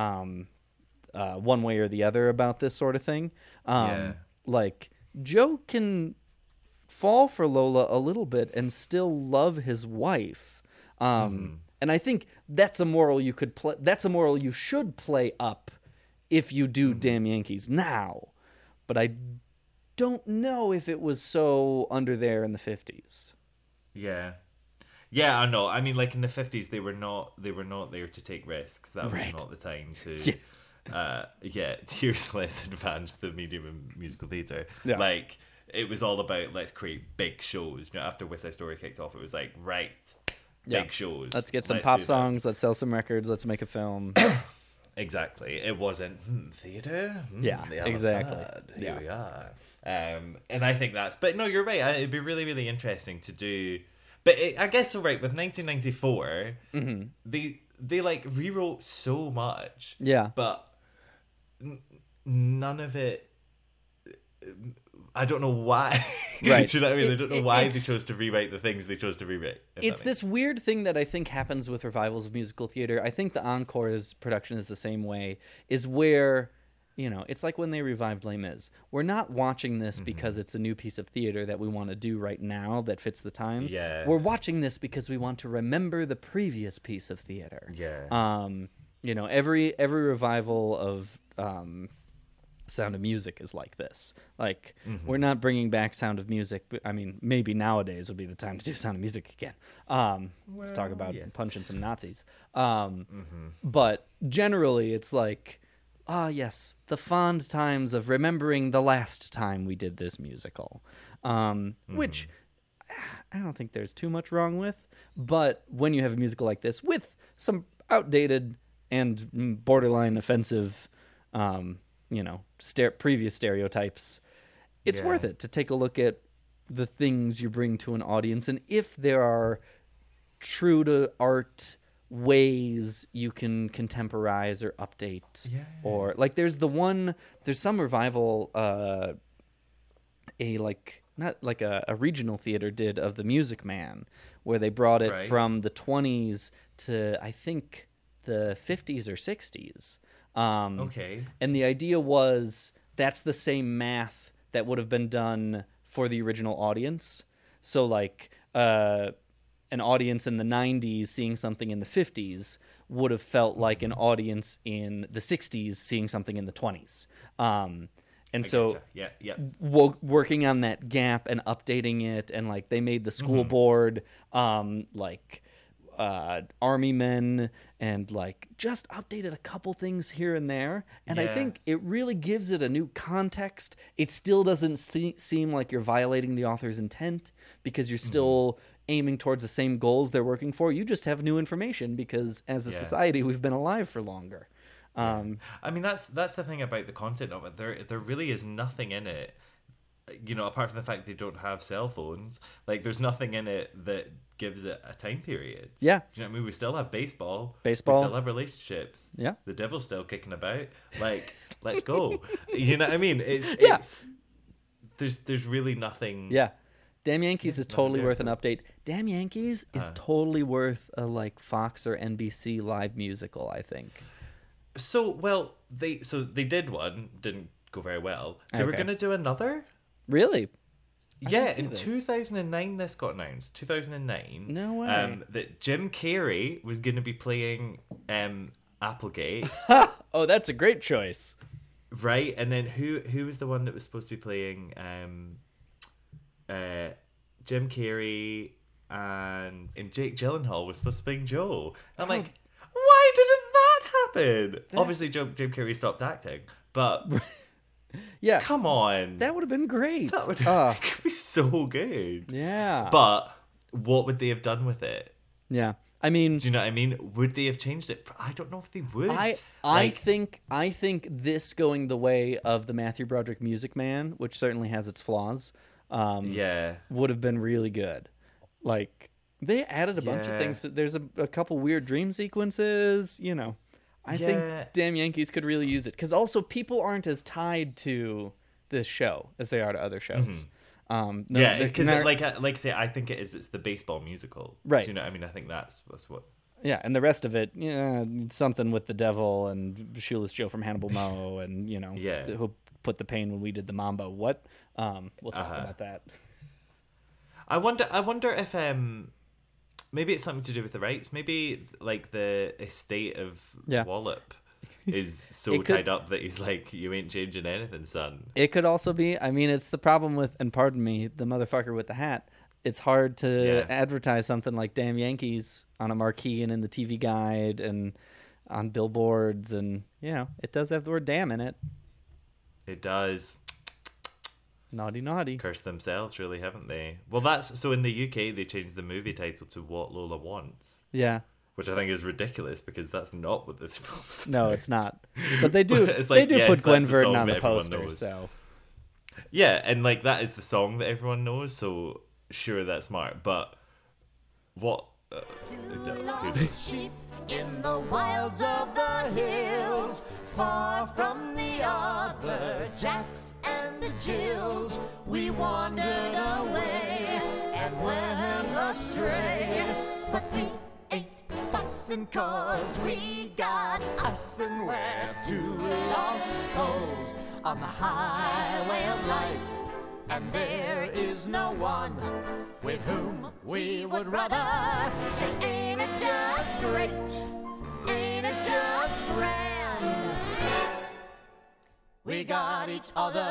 one way or the other about this sort of thing. Yeah. Like, Joe can fall for Lola a little bit and still love his wife. And I think that's a moral you could play. That's a moral you should play up if you do Damn Yankees now. But I don't know if it was so under there in the 50s. Yeah. Yeah, I know. I mean, like, in the 50s, they were not there to take risks. That was Right. not the time to years less advanced the medium of musical theatre. Yeah. Like, it was all about, let's create big shows. You know, after West Side Story kicked off, it was like, right, big shows. Let's get some Let's pop do that. songs. Let's sell some records. Let's make a film. Exactly. It wasn't theatre. Yeah, the exactly. avant-garde. Yeah. Here we are. And I think that's. But no, you're right. It'd be really, really interesting to do. But I guess so. Right, with 1994, they like rewrote so much. Yeah. But none of it. I don't know why. Right. Do you know what I mean? I don't know why they it's- chose to rewrite the things they chose to rewrite. if It's that makes this weird thing that I think happens with revivals of musical theater. I think the Encore's production is the same way, is where, you know, it's like when they revived Les Mis. We're not watching this because it's a new piece of theater that we want to do right now that fits the times. Yeah. We're watching this because we want to remember the previous piece of theater. Yeah. You know, every revival of Sound of Music is like this. Like, we're not bringing back Sound of Music. I mean, maybe nowadays would be the time to do Sound of Music again. Let's talk about punching some Nazis. But generally, it's like, yes, the fond times of remembering the last time we did this musical, which I don't think there's too much wrong with. But when you have a musical like this with some outdated and borderline offensive, you know, previous stereotypes, it's Yeah. worth it to take a look at the things you bring to an audience, and if there are true to art ways you can contemporize or update. Or like there's some revival a regional theater did of The Music Man, where they brought it Right. from the 20s to I think the 50s or 60s. Okay. And the idea was that's the same math that would have been done for the original audience. So like an audience in the 90s seeing something in the 50s would have felt like an audience in the 60s seeing something in the 20s. And so Gotcha. Yeah. working on that gap and updating it, and like they made the school board army men and like just updated a couple things here and there. And I Yeah. think it really gives it a new context. It still doesn't seem like you're violating the author's intent because you're still aiming towards the same goals they're working for. You just have new information because as a society, we've been alive for longer. I mean, that's the thing about the content of it. There really is nothing in it, you know, apart from the fact they don't have cell phones. Like, there's nothing in it that gives it a time period. Yeah. Do you know what I mean? We still have baseball. Baseball. We still have relationships. Yeah. The devil's still kicking about. Like, let's go. You know what I mean? It's there's really nothing. Yeah. Damn Yankees is totally there, worth an update. Damn Yankees is totally worth a like Fox or NBC live musical, I think. So, well, they did one, didn't go very well. They were Okay. going to do another. Really? Yeah, see in this. 2009 this got announced. 2009. No way. That Jim Carrey was going to be playing Applegate, Oh, that's a great choice. right? And then who was the one that was supposed to be playing Jim Carrey and Jake Gyllenhaal was supposed to be playing Joe. I'm like, why didn't that happen? Obviously, Jim Carrey stopped acting, but Yeah. come on, That would have been great. that would Ah, could be so good. yeah. But what would they have done with it? yeah. I mean, Do you know what I mean? Would they have changed it? I don't know if they would. I think this going the way of the Matthew Broderick Music Man, which certainly has its flaws, yeah. would have been really good. Like they added a bunch of Yeah. things. There's a couple weird dream sequences. You know, I Yeah. think Damn Yankees could really use it because also people aren't as tied to this show as they are to other shows. No, Yeah, they're- because they're- like I say, I think it is. It's the baseball musical, Right. Do you know? I mean, I think that's what. yeah, and the rest of it, something with the devil and Shoeless Joe from Hannibal Moe, and Yeah. who put the pain when we did the Mambo. What? We'll talk about that. I wonder if maybe it's something to do with the rights. Maybe like the estate of Yeah. Wallop is so It could- tied up that he's like, you ain't changing anything, son. It could also be. I mean, it's the problem with, and pardon me, the motherfucker with the hat. It's hard to Yeah. advertise something like Damn Yankees on a marquee and in the TV guide and on billboards, and it does have the word "damn" in it. It does. Naughty, naughty. Cursed themselves, really, haven't they? Well, that's so. In the UK, they changed the movie title to What Lola Wants, Yeah. which I think is ridiculous because that's not what this film's about. No, it's not. But they do. It's they like, do yes, put Gwen that's the Verdon song on that the everyone poster. knows. So Yeah, and like that is the song that everyone knows, so sure that's smart. But what? Lost sheep in the wilds of the hills, far from the other Jacks and Jills. We wandered away and went astray, but we ain't fussing 'cause we got us, and we're two lost souls on the highway of life. And there is no one with whom we would rather say, ain't it just great? Ain't it just grand? We got each other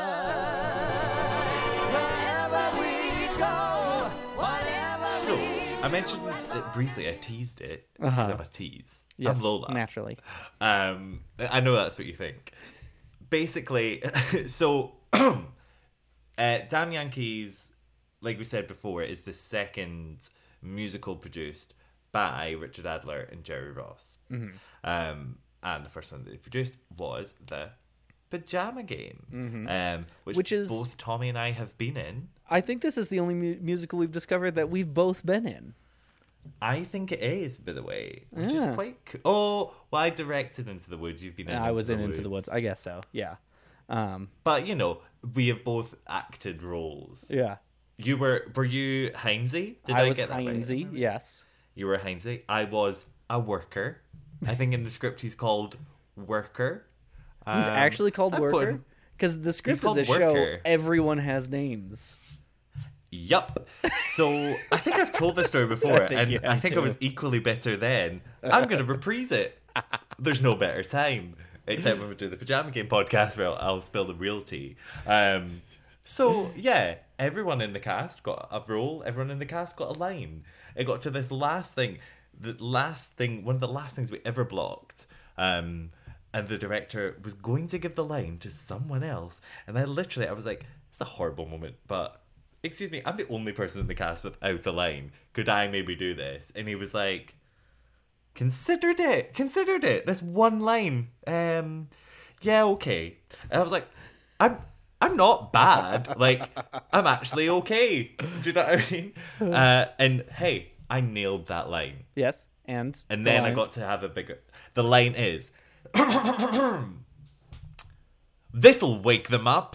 wherever we go, whatever So we I mentioned it briefly. I teased it because I'm a tease. yes, I'm Lola. naturally. I know that's what you think. Basically, so Damn Yankees, like we said before, is the second musical produced by Richard Adler and Jerry Ross. And the first one that they produced was The Pajama Game, which is- both Tommy and I have been in. I think this is the only musical we've discovered that we've both been in. I think it is, by the way, which is Yeah. quite cool. Oh, well, I directed Into the Woods. You've been in I was in Into the Woods. I guess so. Yeah. But, we have both acted roles. Yeah. Were you Heinze? Did I was get that right? Heinze. Yes. You were Heinze. I was a worker. I think in the script he's called Worker. He's actually called I've put Worker. him- Because the script of called this show, Worker. everyone has names. Yup. So I think I've told this story before, think you and I have think to. I was equally bitter then. I'm going to reprise it. There's no better time, except when we do the Pajama Game podcast, where I'll spill the real tea. So yeah, everyone in the cast got a role. Everyone in the cast got a line. It got to this last thing. one of the last things we ever blocked. And the director was going to give the line to someone else, and I was like, it's a horrible moment, but excuse me, I'm the only person in the cast without a line. Could I maybe do this? And he was like, considered it. This one line. Yeah, okay. And I was like, I'm not bad. Like, I'm actually okay. Do you know what I mean? And hey, I nailed that line. Yes, and then I got to have a bigger. The line is, this'll wake them up.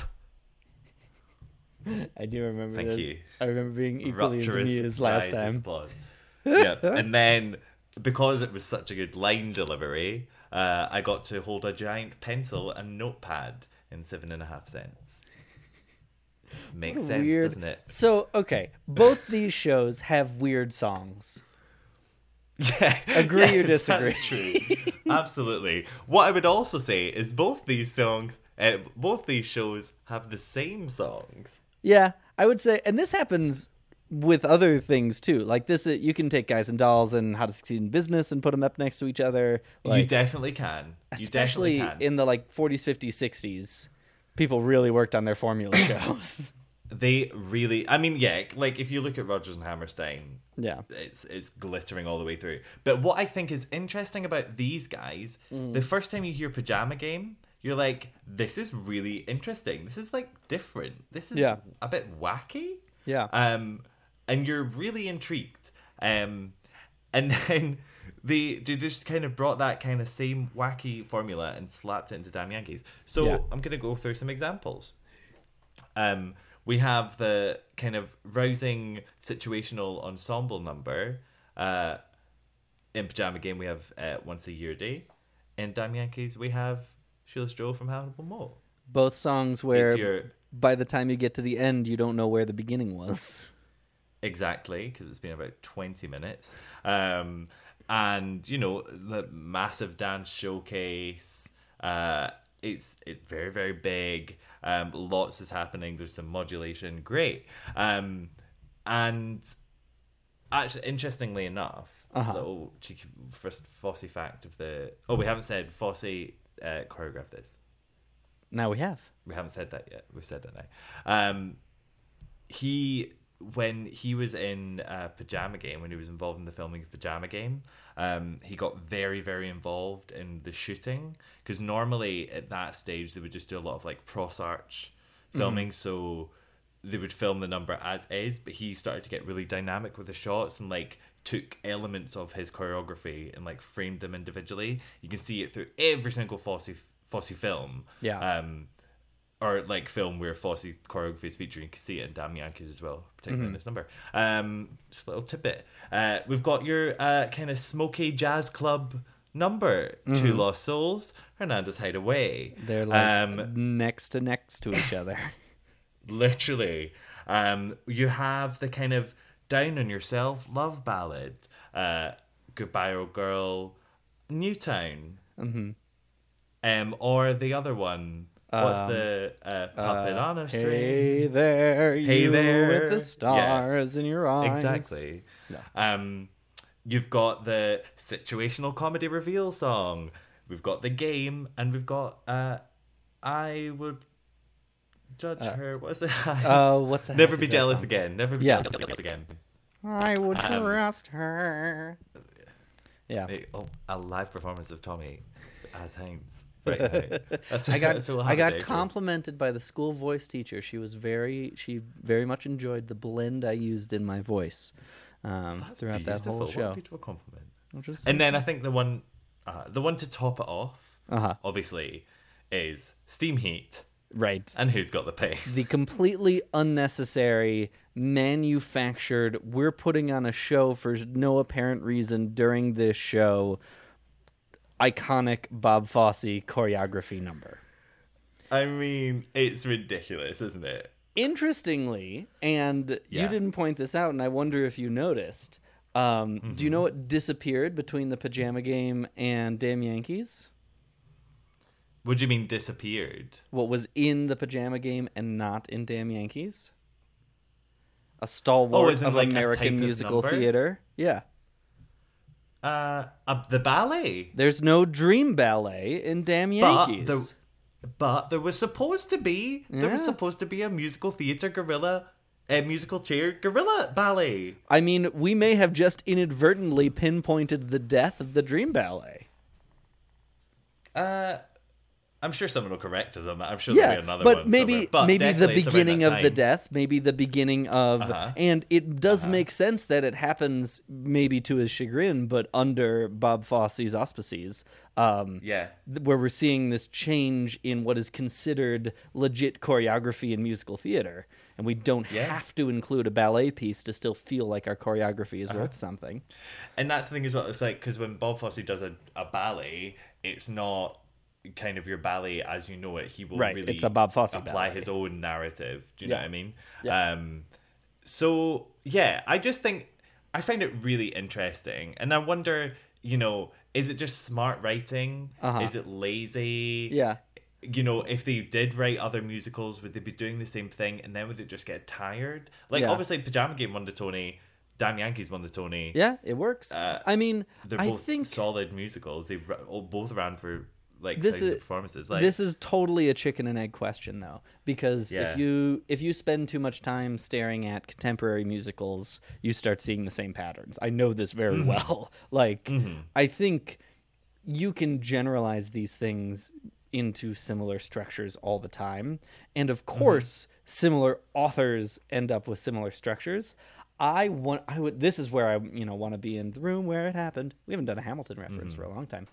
I do remember Thank this. you. I remember being equally as Rapturous amused last riotous time. applause. Yeah, and then because it was such a good line delivery, I got to hold a giant pencil and notepad in 7.5 cents. Makes sense, Weird. doesn't it? So, okay, both these shows have weird songs. Yeah. Agree or disagree? That's true. Absolutely. What I would also say is both these shows have the same songs. Yeah, I would say, and this happens with other things too. Like this, you can take Guys and Dolls and How to Succeed in Business and put them up next to each other. Like, You definitely can. especially in the 40s, 50s, 60s, people really worked on their formula shows. They really, I mean, yeah, like if you look at Rodgers and Hammerstein, Yeah. it's glittering all the way through. But what I think is interesting about these guys, the first time you hear Pajama Game, you're like, this is really interesting. This is like different. This is a bit wacky. Yeah. And you're really intrigued. And then they just kind of brought that kind of same wacky formula and slapped it into Damn Yankees. So I'm gonna go through some examples. We have the kind of rousing situational ensemble number. In Pajama Game, we have Once a Year Day. In Damn Yankees, we have Shoeless Joe from Hannibal Mole. Both songs where by the time you get to the end, you don't know where the beginning was. Exactly, because it's been about 20 minutes. And, you know, the massive dance showcase. It's very, very big. Lots is happening. There's some modulation. Great. And actually, interestingly enough, little cheeky first Fosse fact of the... Oh, we haven't said Fosse choreographed this. Now we have. We haven't said that yet. We've said that now. When he was in Pajama Game, when he was involved in the filming of Pajama Game, he got very, very involved in the shooting, because normally at that stage they would just do a lot of like cross-arch filming, so they would film the number as is, but he started to get really dynamic with the shots and like took elements of his choreography and like framed them individually. You can see it through every single Fosse film. Yeah. Or like film where Fosse choreography is featured. You can see it in Damn Yankees as well, particularly in this number. Just a little tidbit. We've got your kind of smoky jazz club number, Two Lost Souls, Hernandez Hideaway. They're like next to each other. Literally. You have the kind of down on yourself love ballad, Goodbye Old Girl, Newtown. Or the other one. What's the puppet on a string? Hey there, you with the stars in your eyes. Exactly. No. You've got the situational comedy reveal song. We've got the game, and we've got I would judge her. What's the? What the? Never be jealous again. Never be jealous again. I would trust her. Yeah. A live performance of Tommy as Haynes. Right. I got complimented by the school voice teacher. She very much enjoyed the blend I used in my voice throughout that whole show. What a beautiful compliment. And then I think the one to top it off, obviously, is Steam Heat. Right. And Who's Got the Pay? The completely unnecessary, manufactured, we're putting on a show for no apparent reason during this show, iconic Bob Fosse choreography number. I mean, it's ridiculous, isn't it? Interestingly, and you didn't point this out, and I wonder if you noticed, do you know what disappeared between the Pajama Game and Damn Yankees? What do you mean disappeared? What was in the Pajama Game and not in Damn Yankees? A stalwart of like American musical theater. Yeah. The ballet. There's no Dream Ballet in Damn Yankees. But there was supposed to be. There was Yeah. supposed to be a musical theater musical chair gorilla ballet. I mean, we may have just inadvertently pinpointed the death of the Dream Ballet. I'm sure someone will correct us on that. I'm sure Yeah, there'll be another but one. maybe somewhere. But maybe the definitely it's around beginning that of the time. death, maybe the beginning of, and it does make sense that it happens maybe to his chagrin, but under Bob Fosse's auspices. Yeah. Where we're seeing this change in what is considered legit choreography in musical theater. And we don't have to include a ballet piece to still feel like our choreography is worth something. And that's the thing as well. It's like, because when Bob Fosse does a ballet, it's not kind of your ballet as you know it. He will really it's a Bob Fosse apply ballet. his own narrative. Do you know what I mean? Yeah. So, yeah, I just think, I find it really interesting. And I wonder, is it just smart writing? Is it lazy? Yeah. If they did write other musicals, would they be doing the same thing? And then would it just get tired? Like, Yeah. obviously, Pajama Game won the Tony. Damn Yankees won the Tony. Yeah, it works. I mean, They're I both think solid musicals. They both ran for like This thousands is- of performances. Like, this is totally a chicken and egg question, though, because Yeah. if you spend too much time staring at contemporary musicals, you start seeing the same patterns. I know this very well. Like, I think you can generalize these things into similar structures all the time, and of course, similar authors end up with similar structures. This is where I want to be in the room where it happened. We haven't done a Hamilton reference for a long time.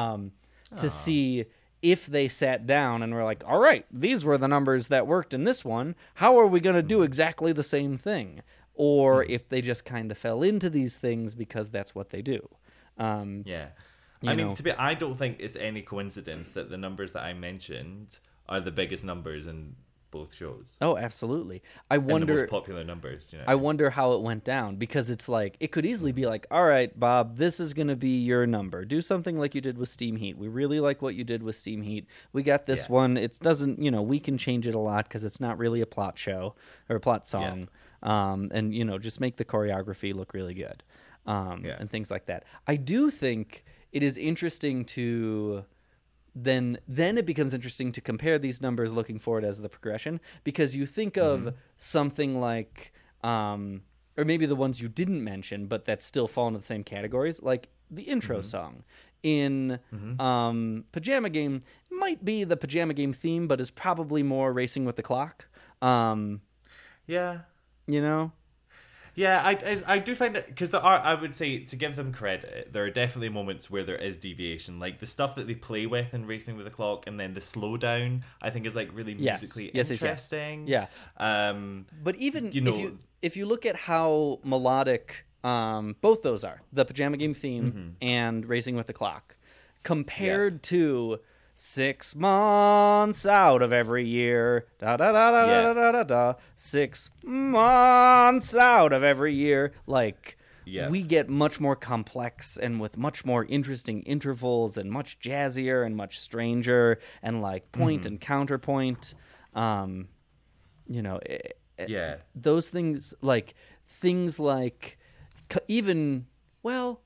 To see if they sat down and were like, all right, these were the numbers that worked in this one. How are we going to do exactly the same thing? Or if they just kind of fell into these things because that's what they do. yeah. I don't think it's any coincidence that the numbers that I mentioned are the biggest numbers in both shows. Oh, absolutely. I And the wonder. most popular numbers. Do you know? I wonder how it went down, because it's like it could easily be like, all right, Bob, this is going to be your number. Do something like you did with Steam Heat. We really like what you did with Steam Heat. We got this one. It doesn't, we can change it a lot because it's not really a plot show or a plot song. And just make the choreography look really good. And things like that. I do think it is interesting to then it becomes interesting to compare these numbers looking forward as the progression, because you think of something like or maybe the ones you didn't mention but that still fall into the same categories, like the intro song in Pajama Game. Might be the Pajama Game theme, but is probably more Racing with the Clock. Yeah. Yeah, I do find it, because there are, I would say, to give them credit, there are definitely moments where there is deviation, like the stuff that they play with in Racing with the Clock, and then the slowdown, I think is like really musically Yes. interesting. Yeah. Um, But even if you look at how melodic both those are, the Pajama Game theme and Racing with the Clock, compared to 6 months out of every year, da da da da da da da da, 6 months out of every year, like. Yeah. We get much more complex and with much more interesting intervals and much jazzier and much stranger and like point and counterpoint. yeah. Those things like even, well,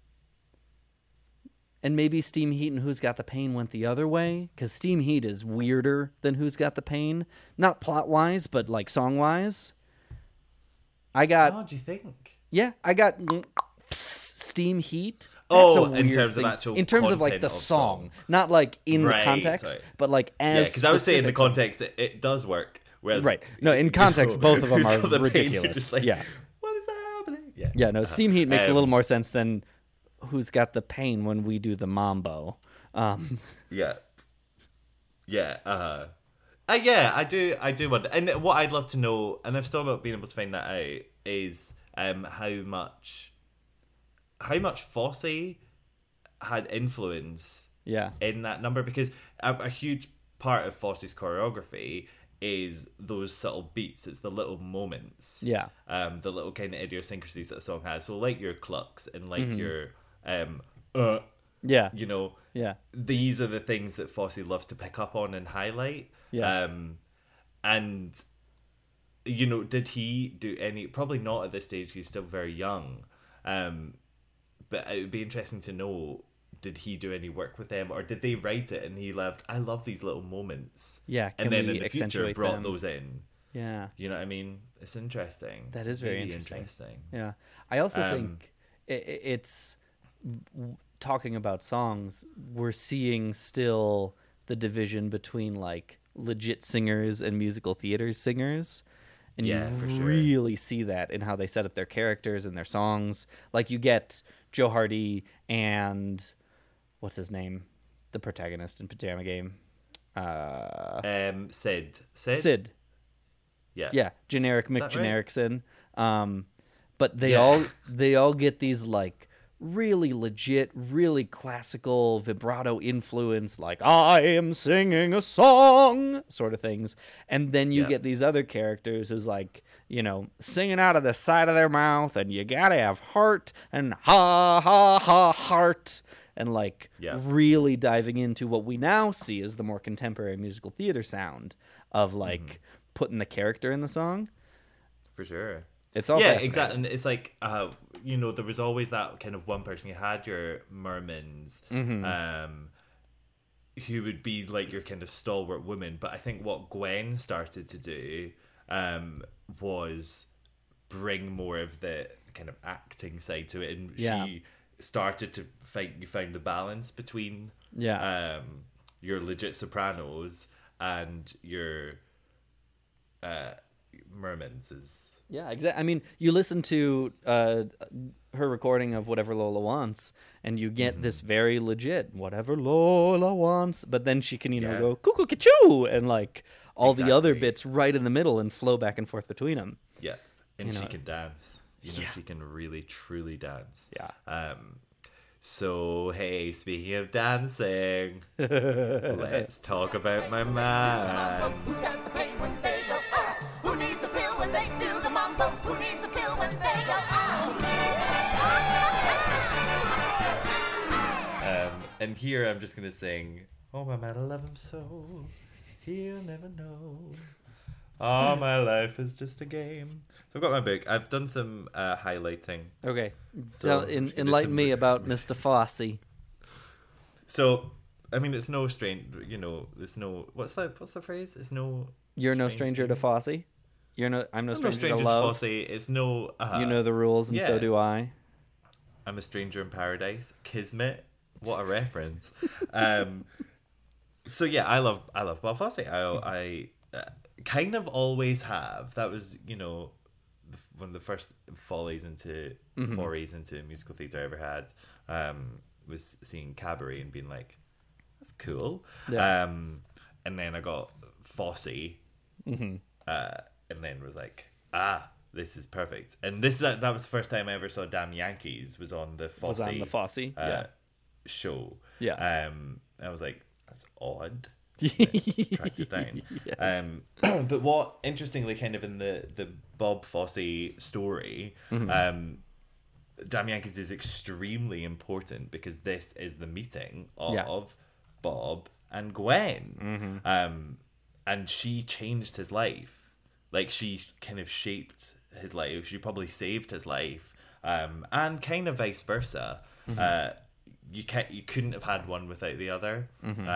and maybe Steam Heat and Who's Got the Pain went the other way, because Steam Heat is weirder than Who's Got the Pain, not plot wise but like song wise. What do you think? I got Steam Heat. Oh, That's a in weird terms of thing. actual in terms of like content the of song, song. not like in the Right, context, sorry. but like as. Yeah, because I was saying in the specific song. context it does work. Whereas, Right. No, in context, both of them Who's are Got the Pain, you're ridiculous. just like, Yeah. What is happening? Yeah. Yeah, no, Steam Heat makes a Um, little more sense than Who's Got the Pain when we do the mambo. Yeah. Yeah. Yeah, I do wonder. And what I'd love to know, and I've still not been able to find that out, is how much Fosse had influence Yeah. in that number, because a huge part of Fosse's choreography is those subtle beats. It's the little moments. Yeah. The little kind of idiosyncrasies that a song has. So like your clucks and like your Yeah. Yeah. these are the things that Fosse loves to pick up on and highlight. Yeah. And did he do any? Probably not at this stage. He's still very young. But but it would be interesting to know, did he do any work with them, or did they write it and he loved, I love these little moments. Yeah, can and then we in the future accentuate brought them? those in. Yeah. You know what I mean? It's interesting. That is very Really interesting. Yeah. I also think it's talking about songs, we're seeing still the division between like legit singers and musical theater singers. And Yeah, you for sure. really see that in how they set up their characters and their songs. Like you get Joe Hardy and what's his name? The protagonist in Pajama Game. Sid. Sid. Yeah. Yeah, generic Mick that right? Genericson. But they Yeah. all get these like really legit, really classical vibrato influence, like I am singing a song sort of things. And then you Yeah. get these other characters who's like, you know, singing out of the side of their mouth, and you gotta have heart and ha ha ha heart. And like Yeah. really diving into what we now see as the more contemporary musical theater sound of like putting the character in the song. For sure. It's all Yeah, fascinating. exactly. And it's like, you know, there was always that kind of one person. You had your mermans, who would be like your kind of stalwart woman. But I think what Gwen started to do was bring more of the kind of acting side to it, and Yeah. she started to find the balance between Yeah. your legit sopranos and your mermans is. Yeah, exactly. I mean, you listen to her recording of Whatever Lola Wants, and you get this very legit Whatever Lola Wants, but then she can, you know, Yeah. go cuckoo ka and like all the other Exactly. bits right in the middle and flow back and forth between them. Yeah, and You she know, can dance. You know, yeah. she can really truly dance. Yeah. So hey, speaking of dancing, let's talk about my man. Who's got the pain when they go ah? Who needs a pill when they do the mambo? Who needs a pill when they go ah? And here I'm just gonna sing, oh my man, I love him so, he'll never know. All my life is just a game. So I've got my book. I've done some highlighting. Okay. So, So I'm just gonna do enlighten some- me about Mr. Fosse. So I mean, it's no strange. You know, there's no what's the phrase? It's no. You're no strange stranger to things. Fosse. I'm no I'm no stranger, stranger to to love. Fosse. It's no. You know the rules, and so yeah. do I. I'm a stranger in paradise. Kismet. What a reference. So yeah, I love Bob Fosse. I kind of always have. That was, you know, one of the first forays into musical theatre I ever had. Was seeing Cabaret and being like, that's cool. Yeah. And then I got Fosse, and then was like, this is perfect. And that was the first time I ever saw Damn Yankees was on the Fosse. Was on the Fosse. Yeah. Show. Yeah. I was like, that's odd. Yes. Tracked it down. But what interestingly, kind of in the Bob Fosse story, Damn Yankees is extremely important because this is the meeting of Bob and Gwen. And she changed his life. Like, she kind of shaped his life. She probably saved his life. And kind of vice versa. You couldn't have had one without the other.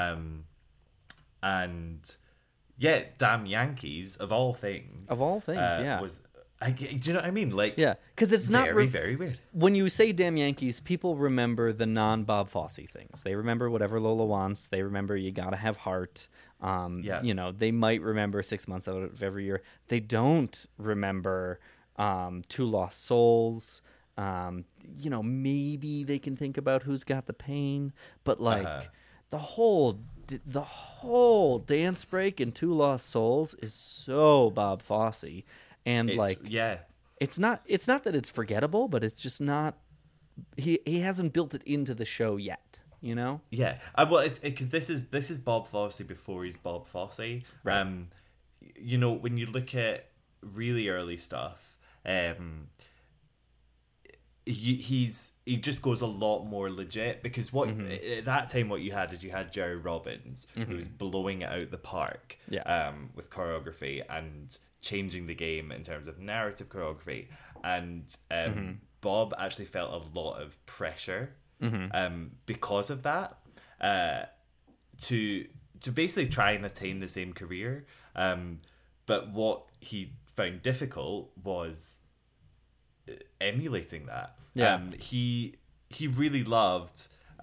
And yeah, Damn Yankees, of all things. Yeah. Was, do you know what I mean? Like, Yeah, because it's not very, very weird. when you say Damn Yankees, people remember the non-Bob Fosse things. They remember Whatever Lola Wants. They remember You Gotta Have Heart. Yeah. You know, they might remember 6 months out of every year. They don't remember Two Lost Souls. You know, maybe they can think about Who's Got the Pain, but like the whole dance break in Two Lost Souls is so Bob Fosse. And it's not that it's forgettable, but it's just not. He hasn't built it into the show yet, you know. Yeah. Well, it's because this is Bob Fosse before he's Bob Fosse. Right. You know, when you look at really early stuff, he just goes a lot more legit, because what at that time what you had is you had Jerry Robbins who was blowing it out the park with choreography and changing the game in terms of narrative choreography, and Bob actually felt a lot of pressure because of that to basically try and attain the same career, but what he found difficult was emulating that. He really loved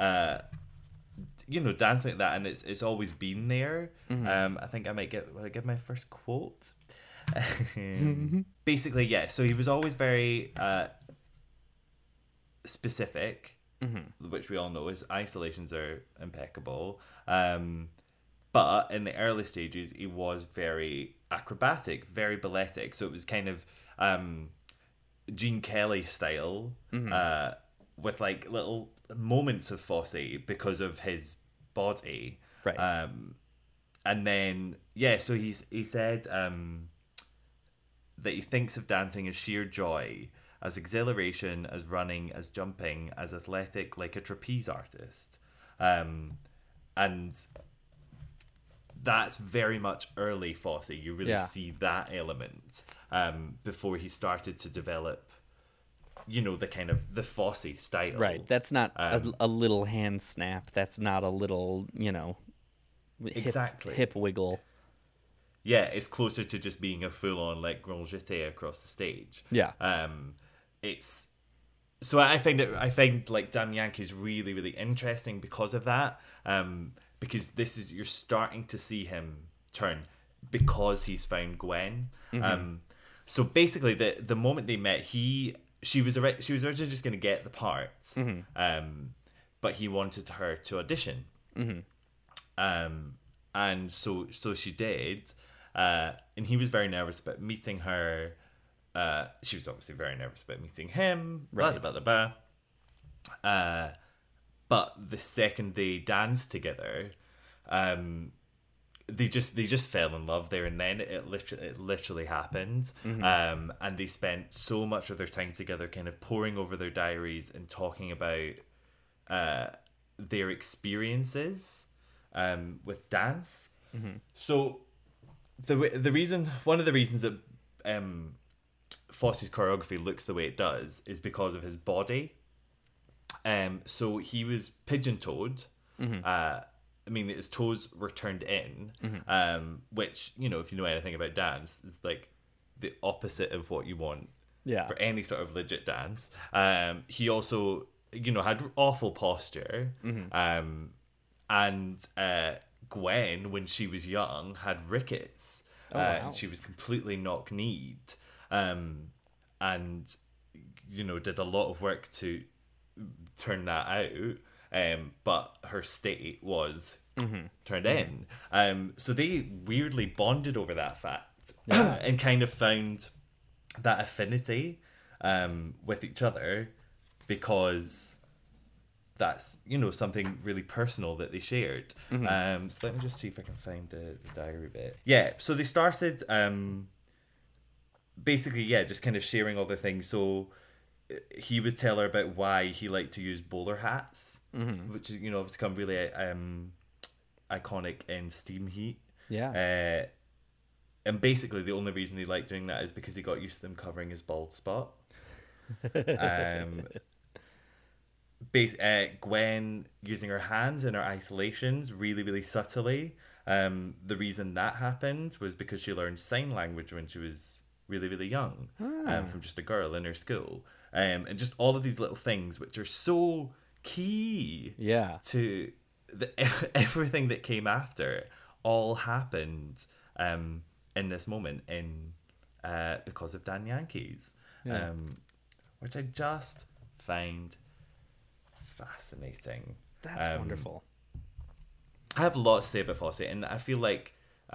dancing like that, and it's always been there. I think I might give my first quote. Basically, so he was always very specific, which we all know his isolations are impeccable, but in the early stages he was very acrobatic, very balletic, so it was kind of Gene Kelly style, with like little moments of Fosse because of his body, Right. and then so he said that he thinks of dancing as sheer joy, as exhilaration, as running, as jumping, as athletic, like a trapeze artist, and that's very much early Fosse. You really see that element before he started to develop, the kind of the Fosse style. Right. That's not a little hand snap. That's not a little, Exactly. hip wiggle. Yeah, it's closer to just being a full-on like grand jeté across the stage. Yeah. It's so I find like Damn Yankees really, really interesting because of that. Because you're starting to see him turn because he's found Gwen. So basically, the moment they met, she was originally just going to get the part, but he wanted her to audition, and so she did, and he was very nervous about meeting her. She was obviously very nervous about meeting him. Right. Blah, blah, blah, blah. But the second they danced together, they just fell in love there and then. It literally happened. And they spent so much of their time together, kind of poring over their diaries and talking about their experiences with dance. So one of the reasons that Fosse's choreography looks the way it does is because of his body. So he was pigeon-toed. His toes were turned in, which, if you know anything about dance, is like the opposite of what you want for any sort of legit dance. He also, had awful posture. And Gwen, when she was young, had rickets. And she was completely knock-kneed. And, did a lot of work to turn that out, but her state was turned in. So they weirdly bonded over that fact and kind of found that affinity with each other because that's, something really personal that they shared. So let me just see if I can find the diary bit. Yeah, so they started basically, just kind of sharing all the things. So he would tell her about why he liked to use bowler hats, which has become really iconic in Steam Heat. Yeah. And basically the only reason he liked doing that is because he got used to them covering his bald spot. Gwen using her hands in her isolations really, really subtly. The reason that happened was because she learned sign language when she was really, really young, from just a girl in her school. And just all of these little things which are so key to everything that came after all happened in this moment because of Dan Yankees, which I just find fascinating. That's wonderful. I have a lot to say about Fosse, and I feel like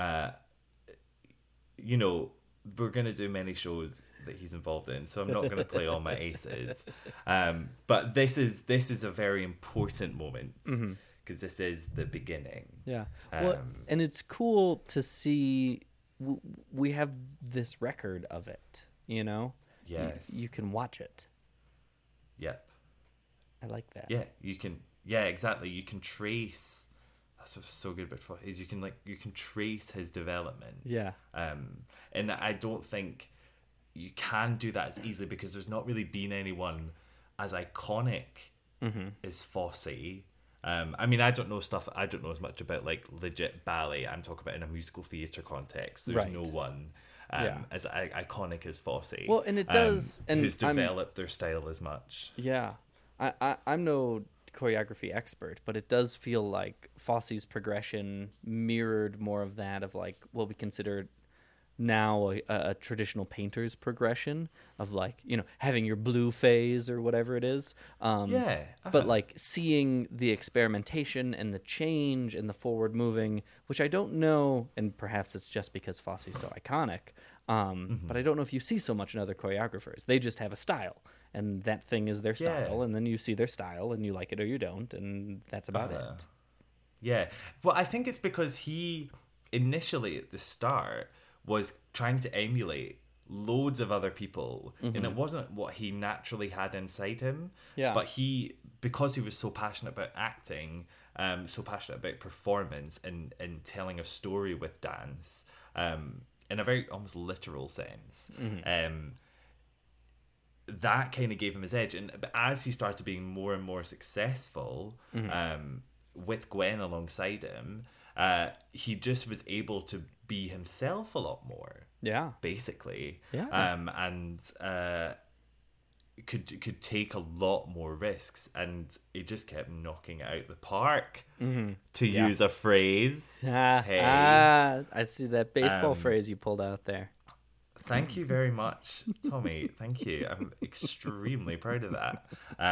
we're going to do many shows that he's involved in, so I'm not going to play all my aces. But this is a very important moment because this is the beginning. Yeah. And it's cool to see we have this record of it, Yes. You can watch it. Yep. I like that. Yeah, you can. Yeah, exactly. You can trace. That's what's so good about Fosse, is you can trace his development. Yeah. And I don't think you can do that as easily because there's not really been anyone as iconic as Fosse. I mean, I don't know as much about like legit ballet. I'm talking about in a musical theatre context. There's Right. no one as iconic as Fosse. Well, and it does, and who's developed their style as much. Yeah. I'm no choreography expert, but it does feel like Fosse's progression mirrored more of that of like what we consider now a traditional painter's progression of like, you know, having your blue phase or whatever it is. But like seeing the experimentation and the change and the forward moving, which I don't know, and perhaps it's just because Fosse's so iconic, but I don't know if you see so much in other choreographers. They just have a style, and that thing is their style, and then you see their style and you like it or you don't, and that's about it. Yeah. Well, I think it's because he initially at the start was trying to emulate loads of other people, and it wasn't what he naturally had inside him. Yeah. But because he was so passionate about acting, so passionate about performance and telling a story with dance, in a very almost literal sense, that kind of gave him his edge. And as he started being more and more successful, with Gwen alongside him, he just was able to be himself a lot more. Yeah. Basically. Yeah. And could take a lot more risks, and he just kept knocking it out the park, to use a phrase. I see that baseball phrase you pulled out there. Thank you very much, Tommy. Thank you. I'm extremely proud of that.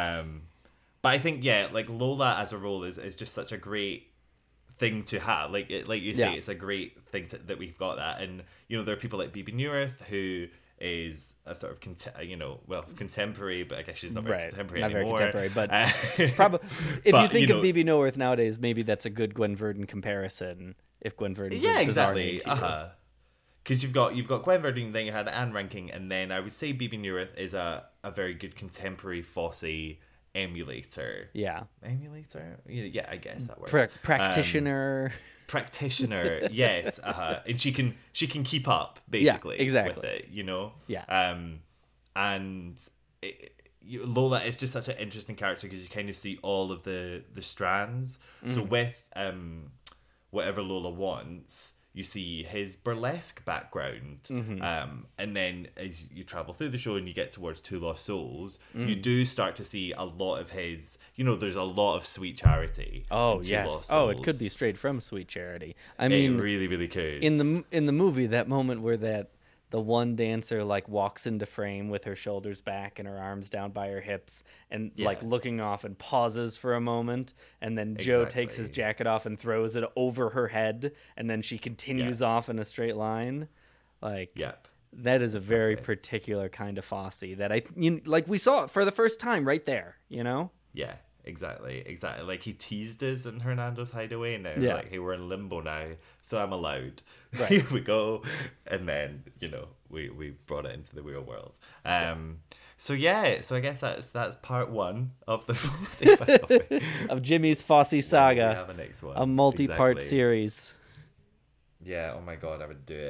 But I think, like Lola as a role is just such a great thing to have. Like you say, it's a great thing that we've got that. And, you know, there are people like Bibi Newirth, who is a sort of contemporary, but I guess she's not very contemporary anymore. Not very contemporary, but probably if you think of Bibi Newirth nowadays, maybe that's a good Gwen Verdon comparison. If Gwen Verdon's a bizarre name to you. Because you've got Gwen Verdon, then you had Anne Ranking, and then I would say Bibi Newirth is a very good contemporary Fosse emulator. Yeah. Emulator? Yeah, I guess that works. Practitioner. Practitioner, yes. And she can keep up, basically, exactly. with it, you know? Yeah. And Lola is just such an interesting character because you kind of see all of the strands. So with Whatever Lola Wants, you see his burlesque background, and then as you travel through the show and you get towards Two Lost Souls, you do start to see a lot of his, you know, there's a lot of Sweet Charity. Oh, in Two yes. Lost Souls. Oh, it could be straight from Sweet Charity. I mean, it really, really could. In the movie, that moment where the one dancer like walks into frame with her shoulders back and her arms down by her hips and like looking off and pauses for a moment, and then Joe takes his jacket off and throws it over her head, and then she continues off in a straight line. Like, that is a very particular kind of Fosse that like we saw it for the first time right there, you know? Yeah. Exactly. Like he teased us in Hernando's Hideaway, and now like, hey, we're in limbo now, so I'm allowed. Right. Here we go. And then, you know, we brought it into the real world. So I guess that's part one of the Fosse of Jimmy's Fosse saga. We have a next one. A multi-part series. Yeah, oh my god, I would do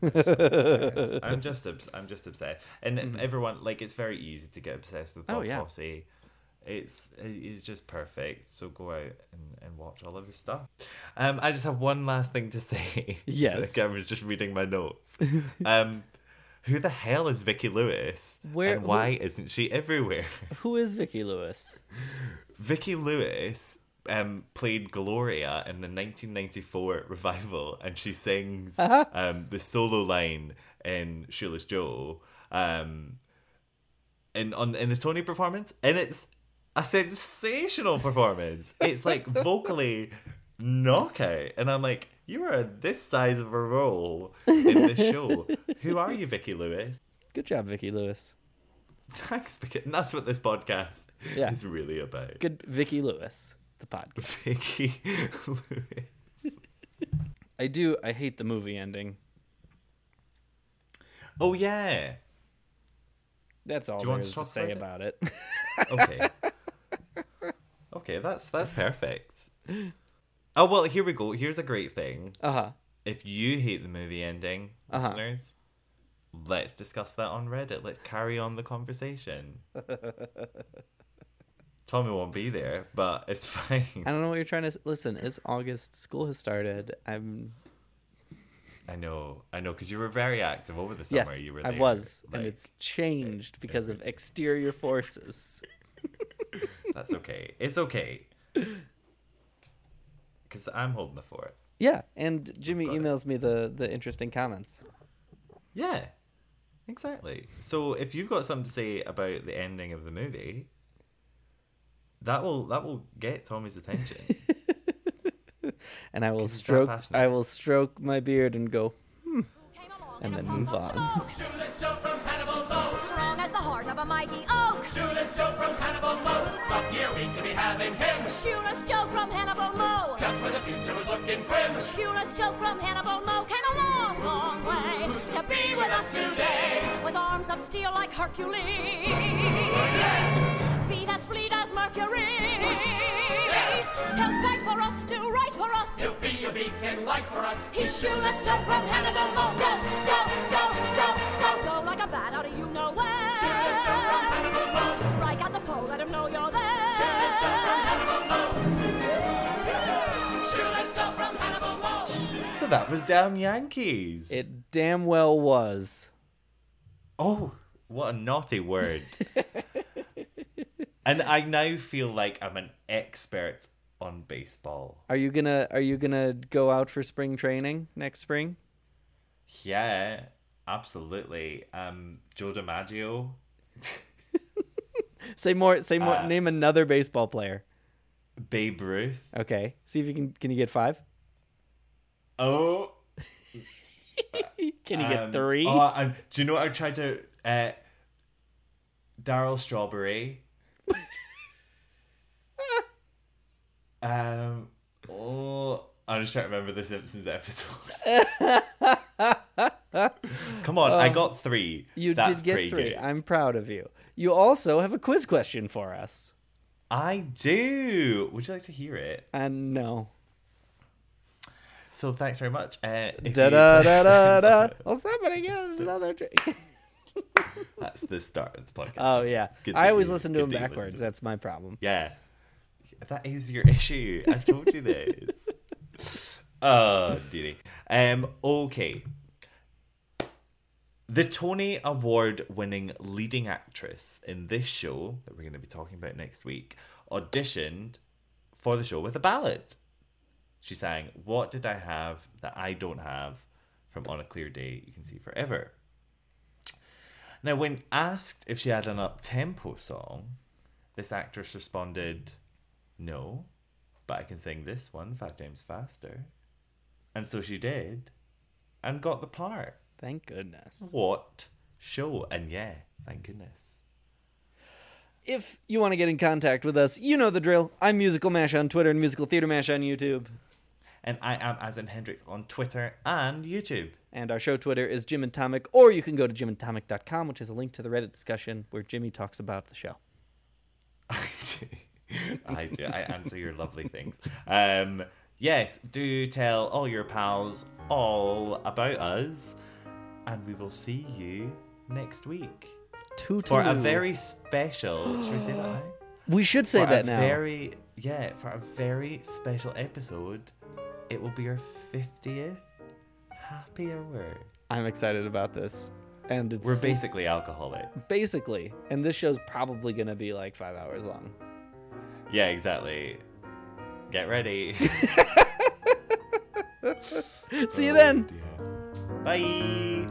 it. I'm just obsessed. And everyone, like, it's very easy to get obsessed with Bob Fosse. It's just perfect. So go out and watch all of his stuff. I just have one last thing to say. Yes. I was just reading my notes. Who the hell is Vicki Lewis? And why isn't she everywhere? Who is Vicki Lewis? Vicki Lewis played Gloria in the 1994 revival, and she sings the solo line in Shoeless Joe in a Tony performance, and it's a sensational performance. It's like vocally knockout, and I'm like, you are this size of a role in this show. Who are you, Vicki Lewis? Good job, Vicki Lewis. Thanks, Vicki. And that's what this podcast is really about. Good Vicki Lewis, the podcast. Vicki Lewis. I hate the movie ending. Oh yeah. That's all there is to say about it. Okay. Okay, that's perfect. Oh, well, here we go. Here's a great thing. If you hate the movie ending, listeners, let's discuss that on Reddit. Let's carry on the conversation. Tommy won't be there, but it's fine. I don't know what you're trying to... Listen, it's August. School has started. I know, because you were very active over the Yes, summer. You were I there, was. like, and it's changed because of exterior forces. That's okay. It's okay. Because I'm holding the fort. Yeah, and Jimmy got it. emails me the interesting comments. Yeah, exactly. So if you've got something to say about the ending of the movie, that will get Tommy's attention. And I will 'Cause he's that passionate. stroke my beard and go, and then move on. Shoeless Joe from Hannibal Moe. Strong as the heart of a mighty oak. Shoeless Joe from Hannibal Moe. Lucky are we to be having him. Shoeless Joe from Hannibal Moe. Just when the future was looking grim. Shoeless Joe from Hannibal Moe came a long, long way to be with us today. With arms of steel like Hercules, feet as fleet as Mercury. He'll fight for us, do right for us. He'll be a beacon light for us. He's Shoeless Joe from Hannibal Moe. Go, go, go, go, go, go like a bat out of you know where. Shoeless Joe from Hannibal Moe. Strike at the foe, let him know you're there. Shoeless Joe from Hannibal Moe. Shoeless Joe from Hannibal Moe. So that was Damn Yankees. It damn well was. Oh, what a naughty word. And I now feel like I'm an expert on baseball. Are you gonna go out for spring training next spring? Yeah, absolutely. Joe DiMaggio. Say more. Name another baseball player. Babe Ruth. Okay. See if you can you get 5? Oh. Can you get 3? Do you know what I tried to... Darryl Strawberry. I'm just trying to remember the Simpsons episode. Come on, I got 3. You That's did get pretty 3. good. I'm proud of you. You also have a quiz question for us. I do. Would you like to hear it? And no. So thanks very much. If Da you- da da da da. Well, somebody get us another drink. That's the start of the podcast. Oh yeah. It's good I that always you- listen to good them that you listen backwards. to it. That's my problem. Yeah. That is your issue. I've told you this. Oh, dearie. Okay. The Tony Award winning leading actress in this show that we're going to be talking about next week auditioned for the show with a ballad. She sang, "What Did I Have That I Don't Have" from On a Clear Day You Can See Forever. Now, when asked if she had an up-tempo song, this actress responded, "No, but I can sing this one 5 times faster." And so she did, and got the part. Thank goodness. What show? And yeah, thank goodness. If you want to get in contact with us, you know the drill. I'm Musical Mash on Twitter and Musical Theater Mash on YouTube. And I am Asin Hendricks on Twitter and YouTube. And our show Twitter is Jim and Tomic, or you can go to jimandtomic.com, which is a link to the Reddit discussion where Jimmy talks about the show. I do. I answer your lovely things. Yes, do tell all your pals all about us. And we will see you next week. For a very special... Should we say that now? We should say that now. For a very special episode, it will be our 50th happy hour. I'm excited about this. And it's We're basically alcoholics. Basically. And this show's probably going to be like 5 hours long. Yeah, exactly. Get ready. See you then. Dear. Bye.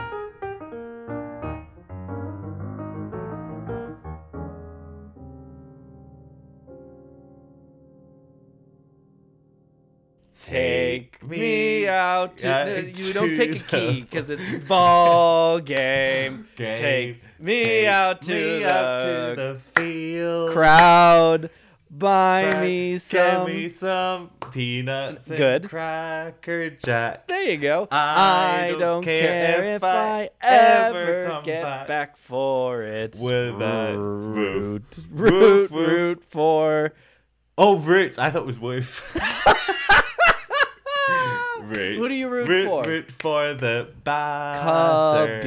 Take me out to... you don't pick a the key because it's ball game. Take me out to the field. crowd. Buy me Get some... me some peanuts and Good. Cracker Jack. There you go. I don't care if I ever come get back for it. With a root for. Oh, Roots. I thought it was Woof. Root. Who do you root for? Root for the batter.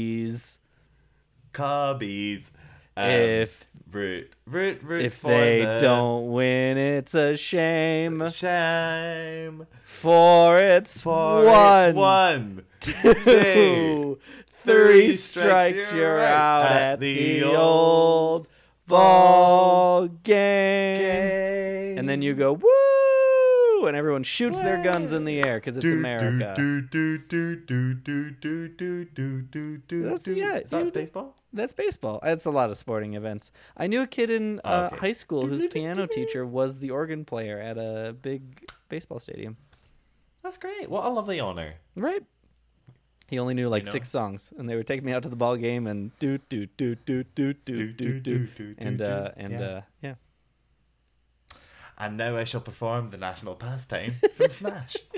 Cubbies. If root if for they the don't win, it's a shame. shame. For it's For one, it's 2, 3 strikes, you're out at the old ball game. And then you go, woo! And everyone shoots their guns in the air because it's America. Is that baseball? That's baseball. That's a lot of sporting events. I knew a kid in high school whose piano teacher was the organ player at a big baseball stadium. That's great. What a lovely honor. Right. He only knew like 6 songs, and they would take me out to the ball game and do and yeah. And now I shall perform the national pastime from Smash.